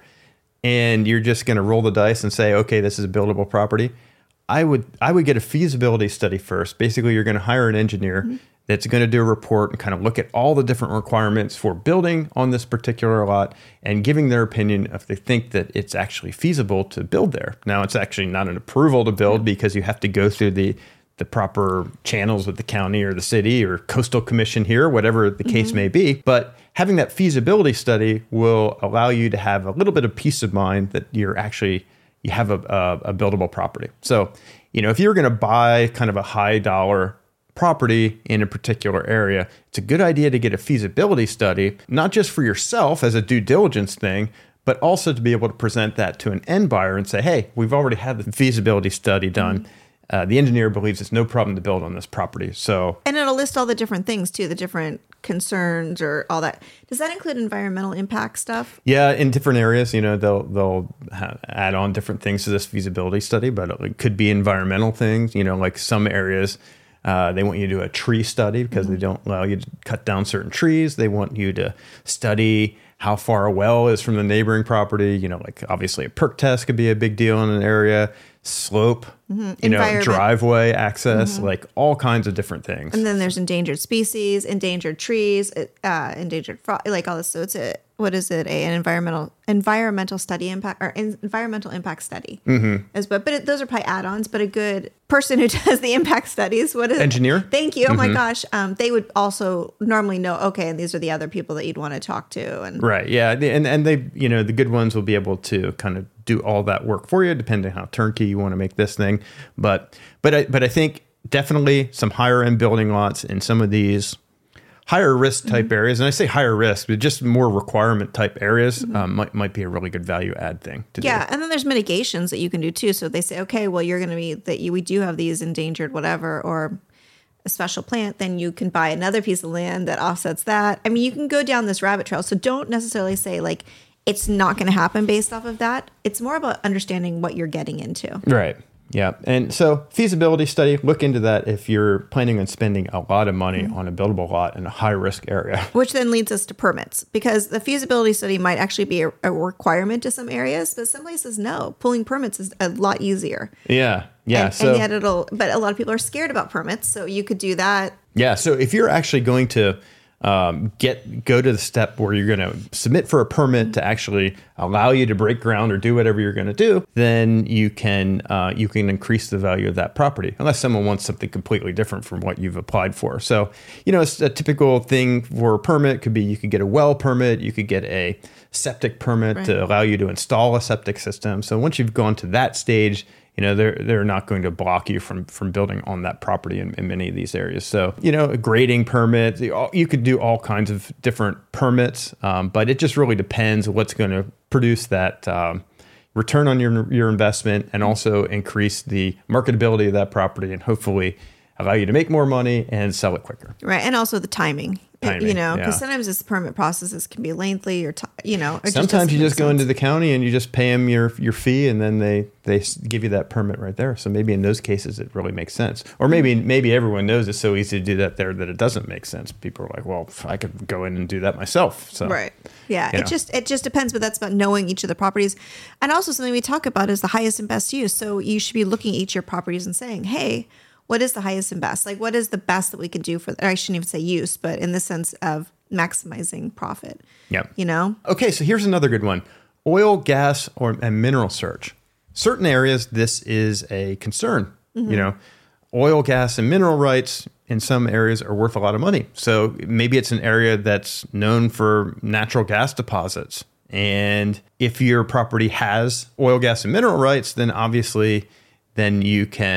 A: and you're just going to roll the dice and say, okay, this is a buildable property, I would I would get a feasibility study first. Basically, you're going to hire an engineer
B: Mm-hmm.
A: that's going to do a report and kind of look at all the different requirements for building on this particular lot and giving their opinion if they think that it's actually feasible to build there. Now, it's actually not an approval to build because you have to go through the the proper channels with the county or the city or coastal commission here, whatever the case may be. But having that feasibility study will allow you to have a little bit of peace of mind that you're actually, you have a, a, a buildable property. So, you know, if you're going to buy kind of a high dollar property in a particular area, it's a good idea to get a feasibility study, not just for yourself as a due diligence thing, but also to be able to present that to an end buyer and say, hey, we've already had the feasibility study done. Mm-hmm. Uh, the engineer believes it's no problem to build on this property. So,
B: and it'll list all the different things too, the different concerns or all that. Does that include environmental impact stuff?
A: yeah, in different areas, you know, they'll they'll ha- add on different things to this feasibility study, but it could be environmental things. You know, like some areas, uh, they want you to do a tree study because mm-hmm. they don't allow you to cut down certain trees. They want you to study how far a well is from the neighboring property. You know, like obviously a perk test could be a big deal in an area. Slope, mm-hmm. you know, driveway access, mm-hmm. like all kinds of different things.
B: And then there's endangered species, endangered trees, uh, endangered frog, like all this. So it's a, what is it? A, an environmental environmental study impact or in, environmental impact study. Mm-hmm. As but but it, those are probably add-ons. But a good person who does the impact studies, what is
A: engineer?
B: It? Thank you.
A: Mm-hmm.
B: Oh my gosh, um, they would also normally know. Okay, and these are the other people that you'd want to talk to. And
A: right, yeah, and and they, you know, the good ones will be able to kind of do all that work for you, depending on how turnkey you want to make this thing. But but I, but I think definitely some higher end building lots in some of these higher risk type mm-hmm. areas, and I say higher risk, but just more requirement type areas mm-hmm. um, might might be a really good value add thing to
B: yeah, do.
A: Yeah,
B: and then there's mitigations that you can do too. So they say, okay, well, you're going to be that you we do have these endangered whatever or a special plant, then you can buy another piece of land that offsets that. I mean, you can go down this rabbit trail. So don't necessarily say like it's not going to happen based off of that. It's more about understanding what you're getting into.
A: Right. Yeah. And so feasibility study, look into that if you're planning on spending a lot of money mm-hmm. on a buildable lot in a high risk area.
B: Which then leads us to permits, because the feasibility study might actually be a, a requirement to some areas, but some places no. Pulling permits is a lot easier.
A: Yeah. Yeah.
B: And,
A: so,
B: and yet it'll, but a lot of people are scared about permits. So you could do that.
A: Yeah. So if you're actually going to Um, get go to the step where you're going to submit for a permit to actually allow you to break ground or do whatever you're going to do, then you can uh, you can increase the value of that property, unless someone wants something completely different from what you've applied for. So, you know, it's a typical thing for a permit could be you could get a well permit, you could get a septic permit
B: right.
A: to allow you to install a septic system. So once you've gone to that stage, you know, they're they're not going to block you from from building on that property in, in many of these areas. So, you know, a grading permit, you could do all kinds of different permits, um, but it just really depends what's going to produce that um, return on your your investment and also increase the marketability of that property and hopefully allow you to make more money and sell it quicker.
B: Right. And also the timing,
A: timing
B: you know, because
A: yeah.
B: sometimes this permit processes can be lengthy or, t- you know, it
A: sometimes
B: just
A: you just go
B: sense.
A: into the county and you just pay them your, your fee and then they, they give you that permit right there. So maybe in those cases, it really makes sense. Or maybe, maybe everyone knows it's so easy to do that there that it doesn't make sense. People are like, well, I could go in and do that myself. So,
B: right. Yeah. It
A: know.
B: just, it just depends, but that's about knowing each of the properties. And also something we talk about is the highest and best use. So you should be looking at each of your properties and saying, hey, what is the highest and best? Like, what is the best that we can do for, or I shouldn't even say use, but in the sense of maximizing profit.
A: Yep.
B: You know?
A: Okay, so here's another good one. Oil, gas, or and mineral search. Certain areas, this is a concern. Mm-hmm. You know, oil, gas, and mineral rights in some areas are worth a lot of money. So maybe it's an area that's known for natural gas deposits. And if your property has oil, gas, and mineral rights, then obviously then you can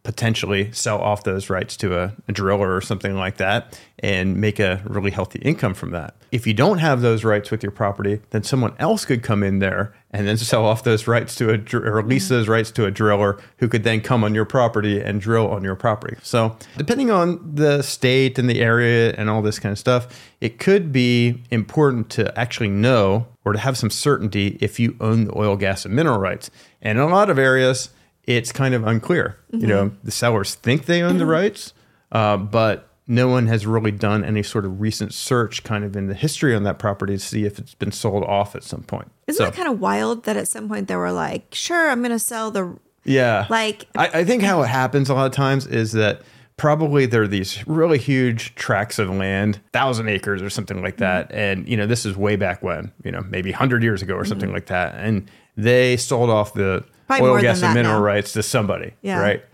A: potentially sell off those rights to a, a driller or something like that and make a really healthy income from that. If you don't have those rights with your property, then someone else could come in there and then sell off those rights to a, or lease those rights to a driller who could then come on your property and drill on your property. So depending on the state and the area and all this kind of stuff, it could be important to actually know or to have some certainty if you own the oil, gas, and mineral rights. And in a lot of areas, it's kind of unclear. Mm-hmm. You know, the sellers think they own mm-hmm. the rights, uh, but no one has really done any sort of recent search kind of in the history on that property to see if it's been sold off at some point.
B: Isn't so, that kind of wild that at some point they were like, sure, I'm going to sell the...
A: Yeah.
B: Like,
A: I, I think how it happens a lot of times is that probably there are these really huge tracts of land, thousand acres or something like that. Mm-hmm. And, you know, this is way back when, you know, maybe one hundred years ago or something mm-hmm. like that. And they sold off the Probably oil, gas, and mineral now. rights to somebody, yeah. right?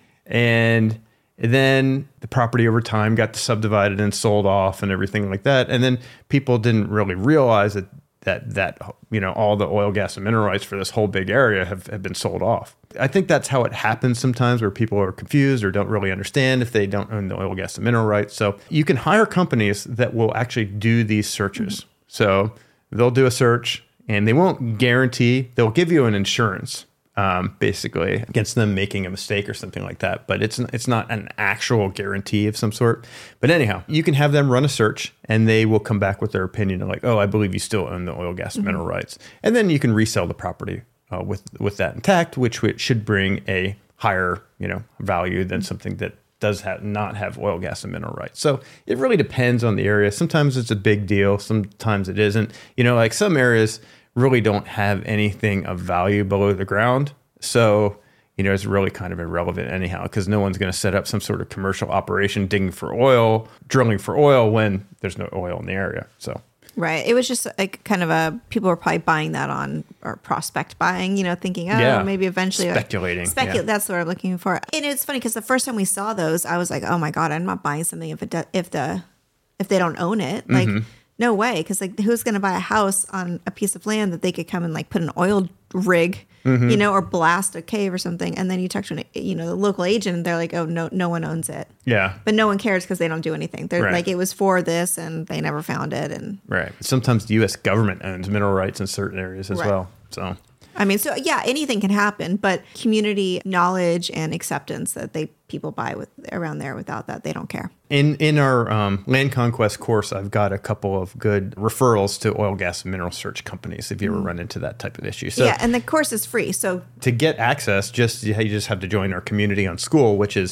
A: And then the property over time got subdivided and sold off and everything like that. And then people didn't really realize that that that you know all the oil, gas, and mineral rights for this whole big area have, have been sold off. I think that's how it happens sometimes, where people are confused or don't really understand if they don't own the oil, gas, and mineral rights. So you can hire companies that will actually do these searches. Mm-hmm. So they'll do a search and they won't guarantee, they'll give you an insurance. Um, basically against them making a mistake or something like that. But it's it's not an actual guarantee of some sort. But anyhow, you can have them run a search and they will come back with their opinion of like, oh, I believe you still own the oil, gas, and mm-hmm. mineral rights. And then you can resell the property uh, with, with that intact, which should bring a higher, you know, value than something that does have not have oil, gas, and mineral rights. So it really depends on the area. Sometimes it's a big deal. Sometimes it isn't. You know, like some areas really don't have anything of value below the ground. So, you know, it's really kind of irrelevant anyhow, because no one's going to set up some sort of commercial operation digging for oil, drilling for oil when there's no oil in the area. So,
B: right. It was just like kind of a, people were probably buying that on, or prospect buying, you know, thinking, oh,
A: yeah.
B: maybe eventually.
A: Speculating.
B: Like, specu-
A: yeah.
B: That's what I'm looking for. And it's funny because the first time we saw those, I was like, oh my God, I'm not buying something if it do- if the, if they don't own it. Like, mm-hmm. no way. Because like, who's going to buy a house on a piece of land that they could come and like put an oil rig, mm-hmm. you know, or blast a cave or something. And then you talk to an, you know, the local agent and they're like, oh, no, no one owns it.
A: Yeah.
B: But no one cares because they don't do anything. They're right. like, it was for this and they never found it. And
A: right. Sometimes the U S government owns mineral rights in certain areas as right. well. So,
B: I mean, so yeah, anything can happen, but community knowledge and acceptance that they people buy with around there, without that, they don't care.
A: In in our um, land conquest course, I've got a couple of good referrals to oil, gas, and mineral search companies if you ever mm. run into that type of issue. So
B: yeah, and the course is free. So
A: to get access, just you just have to join our community on School, which is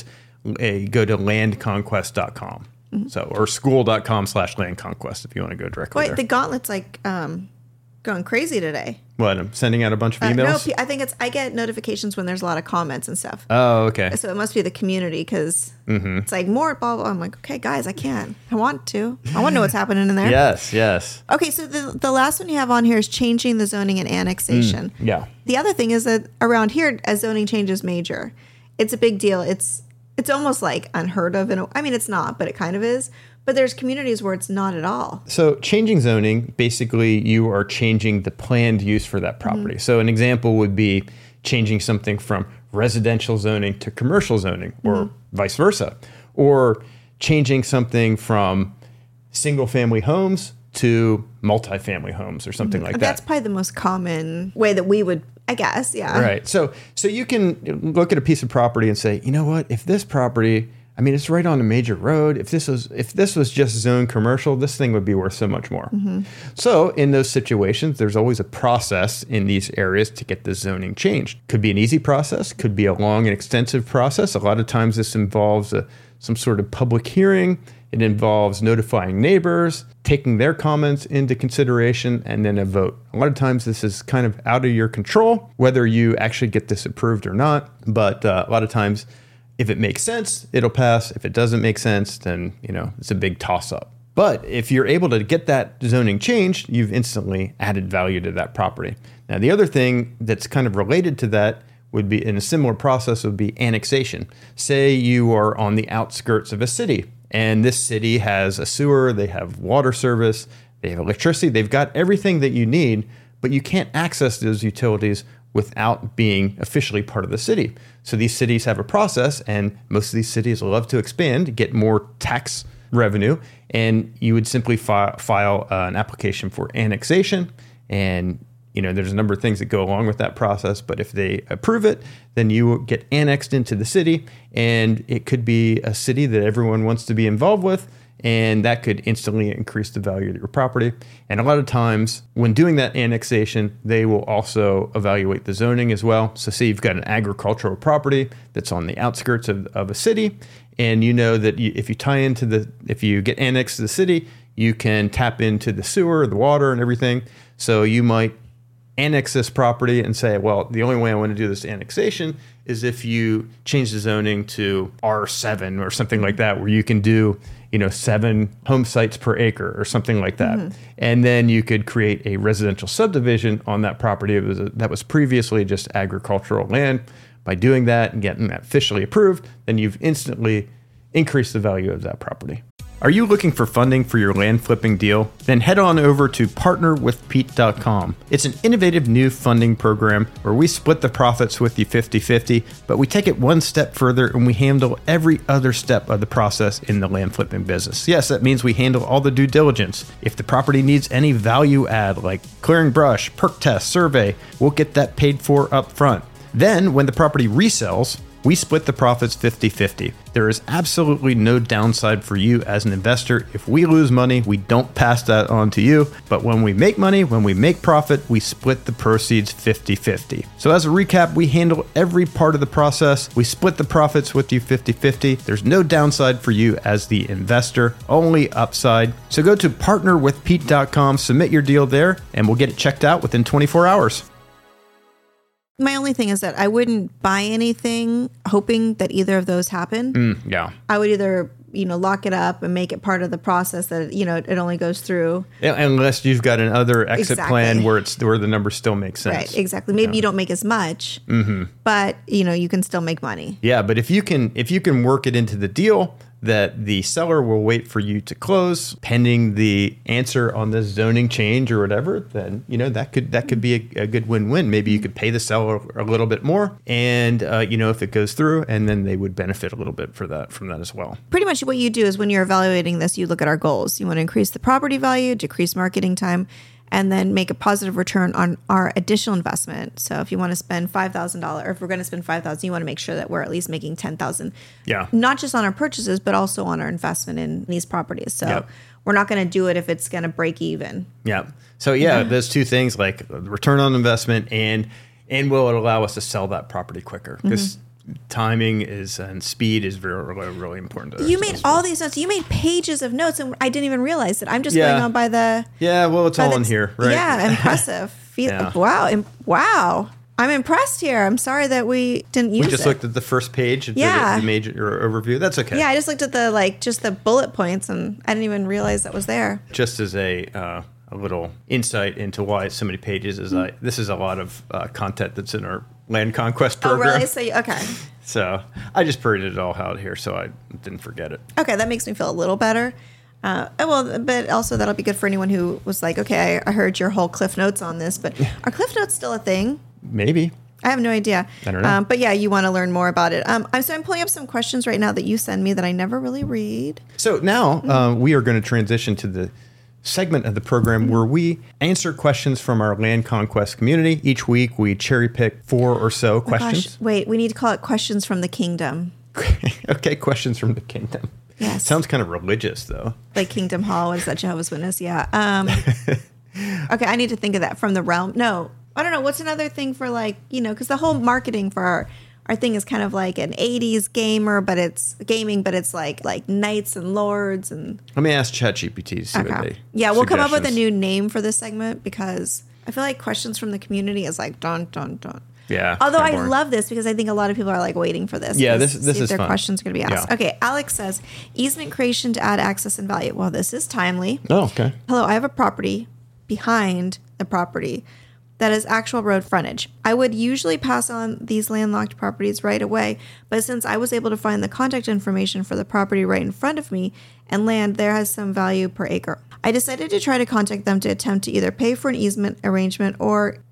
A: a go to land conquest dot com. Mm-hmm. So or school dot com slash land conquest if you want to go directly
B: Wait,
A: there.
B: The gauntlet's like um, going crazy today.
A: What, I'm sending out a bunch of emails?
B: Uh, no, I think it's, I get notifications when there's a lot of comments and stuff.
A: Oh, okay.
B: So it must be the community because mm-hmm. it's like more, blah, blah. I'm like, okay, guys, I can't. I want to. I want to know what's happening in there.
A: Yes, yes.
B: Okay, so the, the last one you have on here is changing the zoning and annexation.
A: Mm, yeah.
B: The other thing is that around here, as zoning changes major, it's a big deal. It's it's almost like unheard of. In a, I mean, it's not, but it kind of is. But there's communities where it's not at all.
A: So changing zoning, basically you are changing the planned use for that property. Mm-hmm. So an example would be changing something from residential zoning to commercial zoning or mm-hmm. vice versa. Or changing something from single family homes to multifamily homes or something mm-hmm. like
B: That's
A: that.
B: That's probably the most common way that we would, I guess, yeah.
A: Right. So so you can look at a piece of property and say, you know what, if this property... I mean, it's right on a major road. If this was if this was just zone commercial, this thing would be worth so much more. Mm-hmm. So in those situations, there's always a process in these areas to get the zoning changed. Could be an easy process, could be a long and extensive process. A lot of times this involves a, some sort of public hearing. It involves notifying neighbors, taking their comments into consideration, and then a vote. A lot of times this is kind of out of your control, whether you actually get this approved or not. But uh, a lot of times, if it makes sense, it'll pass. If it doesn't make sense, then, you know, it's a big toss-up. But if you're able to get that zoning changed, you've instantly added value to that property. Now, the other thing that's kind of related to that would be, in a similar process, would be annexation. Say you are on the outskirts of a city, and this city has a sewer, they have water service, they have electricity, they've got everything that you need, but you can't access those utilities without being officially part of the city. So these cities have a process, and most of these cities love to expand, get more tax revenue, and you would simply fi- file uh, an application for annexation. And you know, there's a number of things that go along with that process, but if they approve it, then you get annexed into the city, and it could be a city that everyone wants to be involved with, and that could instantly increase the value of your property. And a lot of times when doing that annexation, they will also evaluate the zoning as well. So say you've got an agricultural property that's on the outskirts of, of a city, and you know that you, if you tie into the, if you get annexed to the city, you can tap into the sewer, the water and everything. So you might annex this property and say, well, the only way I want to do this annexation is if you change the zoning to R seven or something like that, where you can do, you know, seven home sites per acre or something like that. Mm-hmm. And then you could create a residential subdivision on that property. It was a, that was previously just agricultural land. By doing that and getting that officially approved, then you've instantly increased the value of that property. Are you looking for funding for your land flipping deal? Then head on over to partner with pete dot com. It's an innovative new funding program where we split the profits with you fifty-fifty, but we take it one step further and we handle every other step of the process in the land flipping business. Yes, that means we handle all the due diligence. If the property needs any value add like clearing brush, perk test, survey, we'll get that paid for up front. Then when the property resells, we split the profits fifty-fifty. There is absolutely no downside for you as an investor. If we lose money, we don't pass that on to you. But when we make money, when we make profit, we split the proceeds fifty-fifty. So as a recap, we handle every part of the process. We split the profits with you fifty-fifty. There's no downside for you as the investor, only upside. So go to partner with pete dot com, submit your deal there, and we'll get it checked out within twenty-four hours.
B: My only thing is that I wouldn't buy anything hoping that either of those happen.
A: Mm, yeah.
B: I would either, you know, lock it up and make it part of the process that, you know, it only goes through.
A: Yeah, unless you've got another exit
B: Exactly.
A: plan where it's where the numbers still make sense.
B: Right, exactly. Maybe
A: Yeah.
B: you don't make as much,
A: Mm-hmm.
B: but, you know, you can still make money.
A: Yeah, but if you can if you can work it into the deal that the seller will wait for you to close pending the answer on this zoning change or whatever, then you know that could that could be a, a good win-win. Maybe you could pay the seller a little bit more, and uh, you know if it goes through, and then they would benefit a little bit for that from that as well.
B: Pretty much what you do is when you're evaluating this, you look at our goals. You want to increase the property value, decrease marketing time, and then make a positive return on our additional investment. So if you want to spend five thousand dollars, or if we're going to spend five thousand dollars, you want to make sure that we're at least making ten thousand dollars.
A: Yeah.
B: Not just on our purchases, but also on our investment in these properties. So
A: Yep.
B: we're not going to do it if it's going to break even.
A: Yeah. So yeah, those two things, like the return on investment and and will it allow us to sell that property quicker? Because timing is and speed is very really, really important to us.
B: You made all these notes. You made pages of notes, and I didn't even realize it. I'm just
A: Yeah.
B: going on by the...
A: Yeah, well, it's
B: by
A: all
B: the-
A: in here, right?
B: Yeah, impressive. Feel,
A: Yeah.
B: Wow. im- Wow. I'm impressed here. I'm sorry that we didn't use
A: We just
B: it.
A: looked at the first page of
B: Yeah.
A: the, the major overview. That's okay.
B: Yeah, I just looked at the, like, just the bullet points, and I didn't even realize that was there.
A: Just as a uh, a little insight into why it's so many pages is I this is a lot of uh, content that's in our land conquest
B: Oh,
A: program.
B: really? So, you- okay.
A: So I just printed it all out here so I didn't forget it.
B: Okay, that makes me feel a little better. Uh, well, but also that'll be good for anyone who was like, okay, I, I heard your whole Cliff Notes on this, but are Cliff Notes still a thing?
A: Maybe.
B: I have no idea.
A: I don't know.
B: Um, but yeah, you want to learn more about it. Um, I'm, so I'm pulling up some questions right now that you send me that I never really read.
A: So now uh, we are going to transition to the segment of the program where we answer questions from our land conquest community. Each week we cherry pick four or so questions.
B: Gosh, wait, we need to call it Questions from the Kingdom.
A: Okay, questions from the kingdom.
B: Yes.
A: Sounds kind of religious though.
B: Like Kingdom Hall. What is that, Jehovah's Witness? Yeah. Um, okay, I need to think of that. From the realm. No, I don't know. What's another thing for, like, you know, because the whole marketing for our, our thing is kind of like an eighties gamer, but it's gaming, but it's like like knights and lords and.
A: Let me ask ChatGPT to see what
B: Okay.
A: they.
B: Yeah, we'll come up with a
A: suggestions.
B: new name for this segment because I feel like Questions from the Community is like dun dun dun.
A: Yeah.
B: Although
A: kinda
B: I
A: boring.
B: less this because I think a lot of people are like waiting for this.
A: Yeah,
B: to
A: this-
B: see
A: this
B: if
A: is
B: their
A: fun.
B: questions going to be asked.
A: Yeah.
B: Okay, Alex says easement creation to add access and value. Well, this is timely.
A: Oh, okay.
B: Hello, I have a property behind the property that is actual road frontage. I would usually pass on these landlocked properties right away, but since I was able to find the contact information for the property right in front of me and land there has some value per acre, I decided to try to contact them to attempt to either pay for an easement arrangement or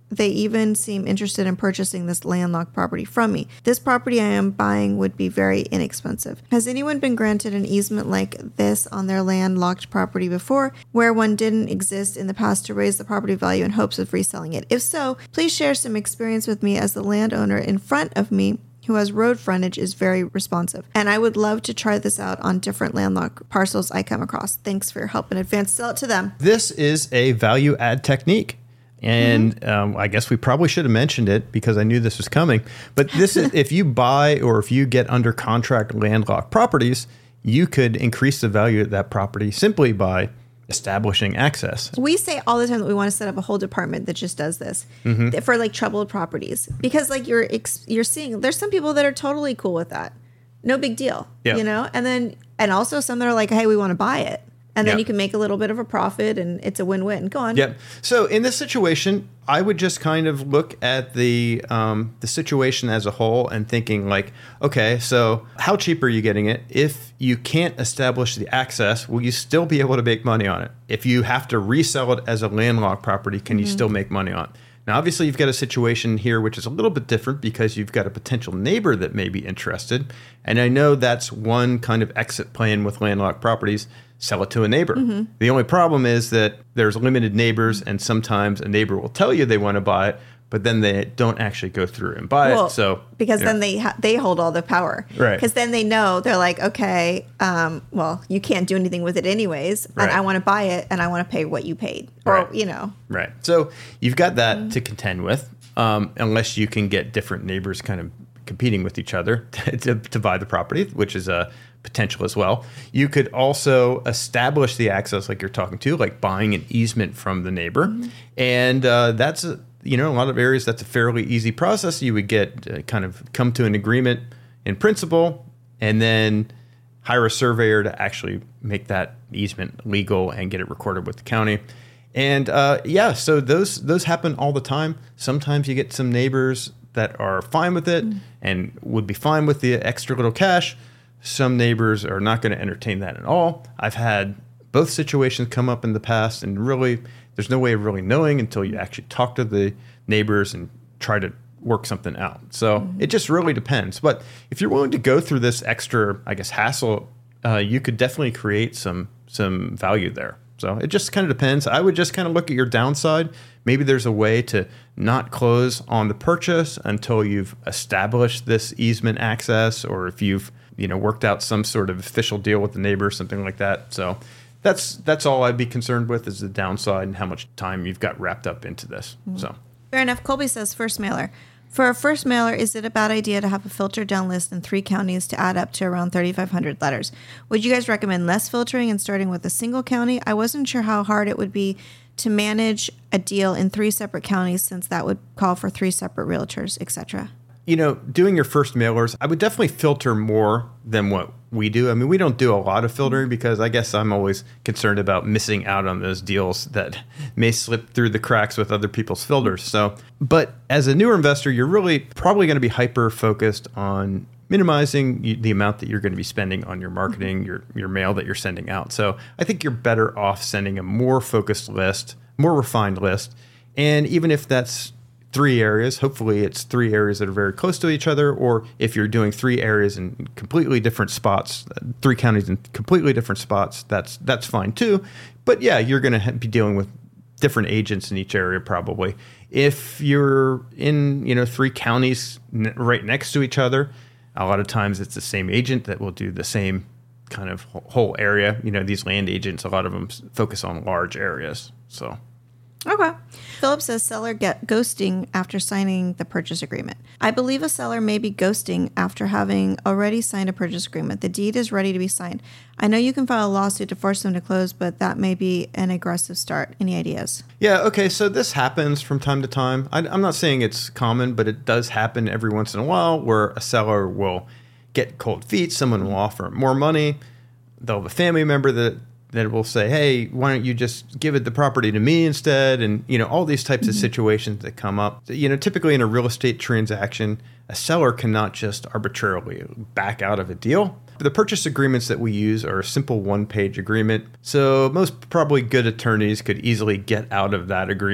B: They even seem interested in purchasing this landlocked property from me. This property I am buying would be very inexpensive. Has anyone been granted an easement like this on their landlocked property before, where one didn't exist in the past to raise the property value in hopes of reselling it? If so, please share some experience with me, as the landowner in front of me who has road frontage is very responsive. And I would love to try this out on different landlocked parcels I come across. Thanks for your help in advance. Sell it to them.
A: This is a value add technique. And mm-hmm. um, I guess we probably should have mentioned it because I knew this was coming. But this is if you buy or if you get under contract landlocked properties, you could increase the value of that property simply by establishing access.
B: We say all the time that we want to set up a whole department that just does this mm-hmm. for like troubled properties, because like you're you're seeing there's some people that are totally cool with that, no big deal, yep. you know, and then and also some that are like, hey, we want to buy it. And then yep. you can make a little bit of a profit, and it's a win-win. Go on.
A: Yep. So in this situation, I would just kind of look at the um, the situation as a whole and thinking like, okay, so how cheap are you getting it? If you can't establish the access, will you still be able to make money on it? If you have to resell it as a landlocked property, can mm-hmm. you still make money on it? Now, obviously, you've got a situation here which is a little bit different because you've got a potential neighbor that may be interested. And I know that's one kind of exit plan with landlocked properties. Sell it to a neighbor. Mm-hmm. The only problem is that there's limited neighbors, and sometimes a neighbor will tell you they want to buy it, but then they don't actually go through and buy well, it. So
B: because
A: you know.
B: then they ha- they hold all the power,
A: right?
B: Because then they know they're like, okay, um, well, you can't do anything with it anyways, and right. I want to buy it, and I want to pay what you paid, or
A: right.
B: you know,
A: right. So you've got that mm-hmm. to contend with, um, unless you can get different neighbors kind of competing with each other to, to buy the property, which is a potential as well. You could also establish the access like you're talking to, like buying an easement from the neighbor. Mm-hmm. And uh, that's, a, you know, a lot of areas, that's a fairly easy process. You would get uh, kind of come to an agreement in principle and then hire a surveyor to actually make that easement legal and get it recorded with the county. And uh, yeah, so those those happen all the time. Sometimes you get some neighbors that are fine with it mm-hmm. and would be fine with the extra little cash. Some neighbors are not going to entertain that at all. I've had both situations come up in the past, and really, there's no way of really knowing until you actually talk to the neighbors and try to work something out. So mm-hmm. it just really depends. But if you're willing to go through this extra, I guess, hassle, uh, you could definitely create some some value there. So it just kind of depends. I would just kind of look at your downside. Maybe there's a way to not close on the purchase until you've established this easement access, or if you've you know worked out some sort of official deal with the neighbor, something like that. So that's that's all I'd be concerned with, is the downside and how much time you've got wrapped up into this. Mm-hmm. So
B: fair enough. Colby says first mailer. For a first mailer, is it a bad idea to have a filtered down list in three counties to add up to around thirty-five hundred letters? Would you guys recommend less filtering and starting with a single county? I wasn't sure how hard it would be to manage a deal in three separate counties, since that would call for three separate realtors, et cetera.
A: You know, doing your first mailers, I would definitely filter more than what we do. I mean, we don't do a lot of filtering because I guess I'm always concerned about missing out on those deals that may slip through the cracks with other people's filters. So, but as a newer investor, you're really probably going to be hyper focused on minimizing the amount that you're going to be spending on your marketing, your your mail that you're sending out. So I think you're better off sending a more focused list, more refined list. And even if that's three areas, hopefully it's three areas that are very close to each other, or if you're doing three areas in completely different spots, three counties in completely different spots, that's that's fine too. But yeah, you're going to be dealing with different agents in each area probably. If you're in, you know, three counties n- right next to each other, a lot of times it's the same agent that will do the same kind of whole area. You know, these land agents, a lot of them focus on large areas. So
B: okay. Philip says seller get ghosting after signing the purchase agreement. I believe a seller may be ghosting after having already signed a purchase agreement. The deed is ready to be signed. I know you can file a lawsuit to force them to close, but that may be an aggressive start. Any ideas?
A: Yeah, okay, so this happens from time to time. I, I'm not saying it's common, but it does happen every once in a while where a seller will get cold feet. Someone will offer more money. They'll have a family member that that will say, hey, why don't you just give it the property to me instead? And, you know, all these types mm-hmm. of situations that come up. You know, typically in a real estate transaction, a seller cannot just arbitrarily back out of a deal. The purchase agreements that we use are a simple one-page agreement. So most probably good attorneys could easily get out of that agreement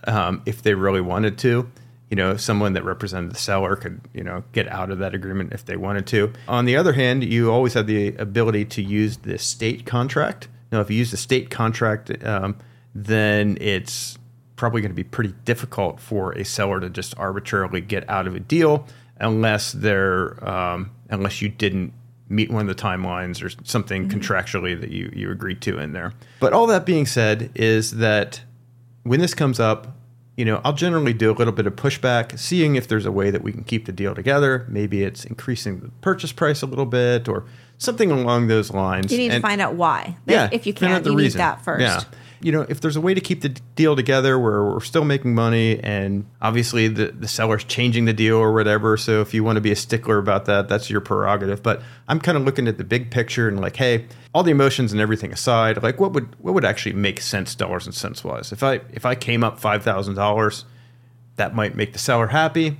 A: um, if they really wanted to. You know, someone that represented the seller could, you know, get out of that agreement if they wanted to. On the other hand, you always have the ability to use the state contract. Now, if you use the state contract, um, then it's probably going to be pretty difficult for a seller to just arbitrarily get out of a deal unless they're um, unless you didn't meet one of the timelines or something mm-hmm. contractually that you you agreed to in there. But all that being said is that when this comes up, you know, I'll generally do a little bit of pushback, seeing if there's a way that we can keep the deal together. Maybe it's increasing the purchase price a little bit or something along those lines.
B: You need
A: and,
B: to find out why.
A: Yeah,
B: if you can, you
A: reason.
B: need that first.
A: Yeah. You know, if there's a way to keep the deal together where we're still making money and obviously the, the seller's changing the deal or whatever. So if you want to be a stickler about that, that's your prerogative. But I'm kind of looking at the big picture and like, hey, all the emotions and everything aside, like what would what would actually make sense dollars and cents wise? If I if I came up five thousand dollars, that might make the seller happy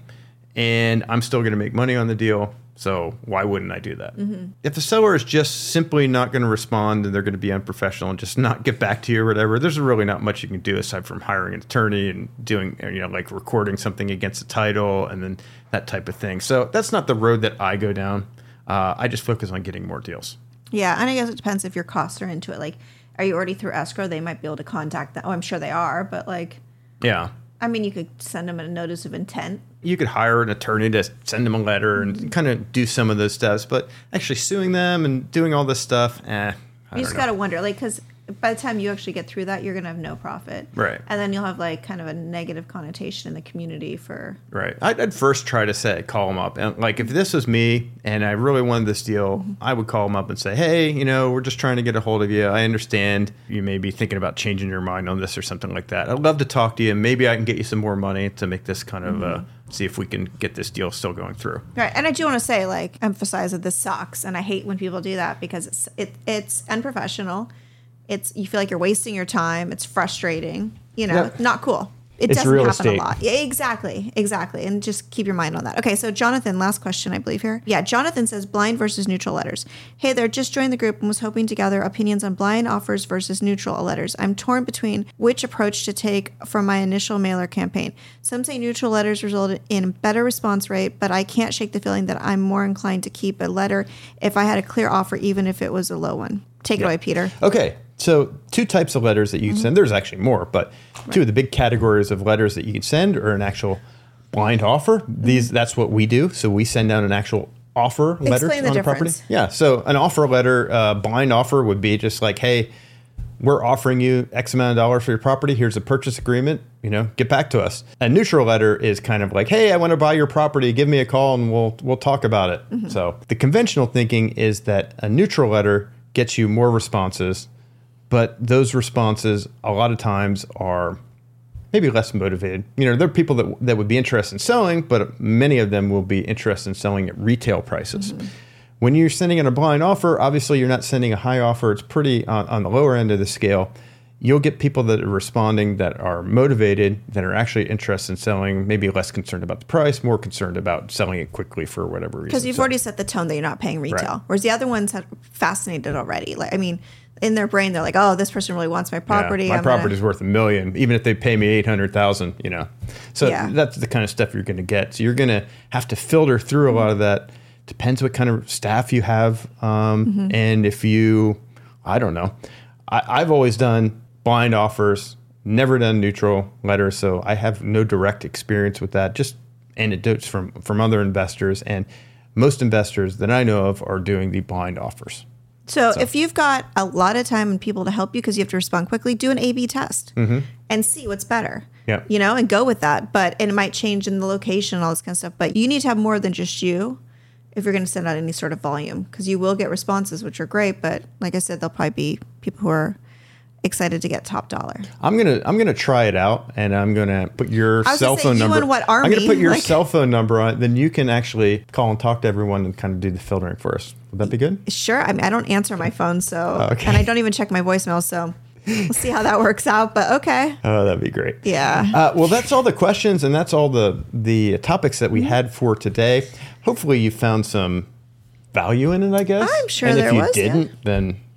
A: and I'm still going to make money on the deal. So why wouldn't I do that? Mm-hmm. If the seller is just simply not going to respond and they're going to be unprofessional and just not get back to you or whatever, there's really not much you can do aside from hiring an attorney and doing, you know, like recording something against the title and then that type of thing. So that's not the road that I go down. Uh, I just focus on getting more deals.
B: Yeah, and I guess it depends if your costs are into it. Like, are you already through escrow? They might be able to contact them. Oh, I'm sure they are, but like...
A: Yeah.
B: I mean, you could send them a notice of intent.
A: You could hire an attorney to send them a letter and mm-hmm. kind of do some of those steps, but actually suing them and doing all this stuff, eh. I
B: you just got to wonder, like, because by the time you actually get through that, you're going to have no profit.
A: Right.
B: And then you'll have, like, kind of a negative connotation in the community for...
A: Right. I'd, I'd first try to say, call them up. And, like, if this was me and I really wanted this deal, mm-hmm. I would call them up and say, hey, you know, we're just trying to get a hold of you. I understand you may be thinking about changing your mind on this or something like that. I'd love to talk to you. Maybe I can get you some more money to make this kind of... Mm-hmm. Uh, see if we can get this deal still going through.
B: Right. And I do want to say, like, emphasize that this sucks. And I hate when people do that because it's it, it's unprofessional. It's you feel like you're wasting your time. It's frustrating. You know,
A: yep.
B: Not cool. It
A: it's
B: doesn't
A: real
B: happen
A: estate.
B: a lot. Yeah, exactly. Exactly. And just keep your mind on that. Okay, so Jonathan, last question, I believe here. Yeah, Jonathan says blind versus neutral letters. Hey there, just joined the group and was hoping to gather opinions on blind offers versus neutral letters. I'm torn between which approach to take from my initial mailer campaign. Some say neutral letters resulted in better response rate, but I can't shake the feeling that I'm more inclined to keep a letter if I had a clear offer, even if it was a low one. Take it
A: yeah.
B: away, Peter.
A: Okay. So two types of letters that you can mm-hmm. send. There's actually more, but right. two of the big categories of letters that you can send are an actual blind offer. Mm-hmm. These That's what we do. So we send out an actual offer letter
B: Explain the
A: on the property. Yeah. So an offer letter, uh, blind offer would be just like, hey, we're offering you X amount of dollars for your property. Here's a purchase agreement. You know, get back to us. A neutral letter is kind of like, hey, I want to buy your property. Give me a call and we'll we'll talk about it. Mm-hmm. So the conventional thinking is that a neutral letter gets you more responses. But those responses, a lot of times, are maybe less motivated. You know, there are people that that would be interested in selling, but many of them will be interested in selling at retail prices. Mm-hmm. When you're sending in a blind offer, obviously you're not sending a high offer. It's pretty on, on the lower end of the scale. You'll get people that are responding that are motivated, that are actually interested in selling, maybe less concerned about the price, more concerned about selling it quickly for whatever reason.
B: Because you've so, already set the tone that you're not paying retail.
A: Right.
B: Whereas the other ones have fascinated already. Like, I mean... in their brain, they're like, "Oh, this person really wants my property.
A: Yeah, my
B: I'm
A: property's
B: gonna...
A: worth a million, even if they pay me eight hundred thousand. You know, so
B: yeah.
A: that's the kind of stuff you're going to get. So you're going to have to filter through a lot of that. Depends what kind of staff you have, um, mm-hmm. and if you, I don't know. I, I've always done blind offers, never done neutral letters, so I have no direct experience with that. Just anecdotes from from other investors, and most investors that I know of are doing the blind offers.
B: So, so if you've got a lot of time and people to help you because you have to respond quickly, do an A B test
A: mm-hmm.
B: and see what's better.
A: Yeah.
B: You know, and go with that. But and it might change in the location and all this kind of stuff. But you need to have more than just you if you're going to send out any sort of volume, because you will get responses, which are great. But like I said, there'll probably be people who are excited to get top dollar.
A: I'm gonna I'm gonna try it out, and I'm gonna put your cell phone
B: you
A: number.
B: And what army?
A: I'm gonna put your
B: like,
A: cell phone number on. Then you can actually call and talk to everyone and kind of do the filtering for us. Would that be good?
B: Sure. I mean, I don't answer my phone, so
A: oh, okay.
B: and I don't even check my voicemail, so we'll see how that works out. But okay.
A: Oh, that'd be great.
B: Yeah.
A: Uh, well, that's all the questions, and that's all the the topics that we mm-hmm. had for today. Hopefully, you found some value in it. I guess.
B: I'm sure
A: and
B: there
A: if you
B: was,
A: didn't,
B: yeah.
A: then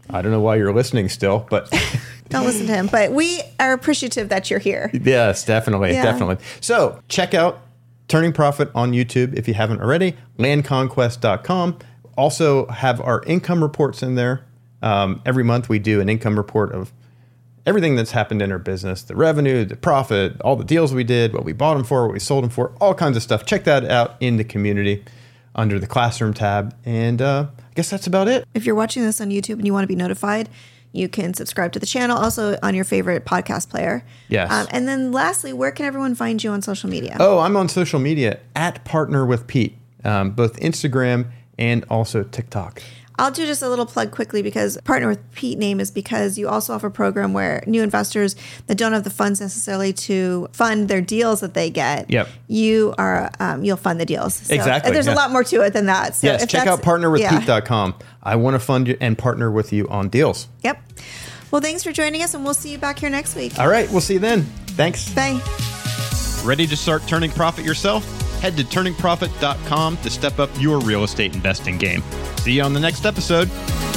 A: I don't know why you're listening still, but
B: Don't listen to him. But we are appreciative that you're here.
A: yes, definitely,
B: Yeah.
A: definitely. So check out Turning Profit on YouTube if you haven't already, land conquest dot com. Also have our income reports in there. Um, every month we do an income report of everything that's happened in our business, the revenue, the profit, all the deals we did, what we bought them for, what we sold them for, all kinds of stuff. Check that out in the community under the Classroom tab. And uh, I guess that's about it.
B: If you're watching this on YouTube and you want to be notified, you can subscribe to the channel, also on your favorite podcast player.
A: Yes.
B: Um, and then lastly, where can everyone find you on social media?
A: Oh, I'm on social media at Partner with Pete, um, both Instagram and also TikTok.
B: I'll do just a little plug quickly because Partner with Pete name is because you also offer a program where new investors that don't have the funds necessarily to fund their deals that they get,
A: Yep.
B: you are um, you'll fund the deals. So,
A: Exactly,
B: and there's
A: yeah.
B: a lot more to it than that. So
A: Yes,
B: if
A: check
B: that's-
A: out partner with
B: yeah.
A: pete dot com. I want to fund you and partner with you on deals.
B: Yep. Well, thanks for joining us, and we'll see you back here next week.
A: All right, we'll see you then. Thanks.
B: Bye.
A: Ready to start turning profit yourself? Head to turning profit dot com to step up your real estate investing game. See you on the next episode.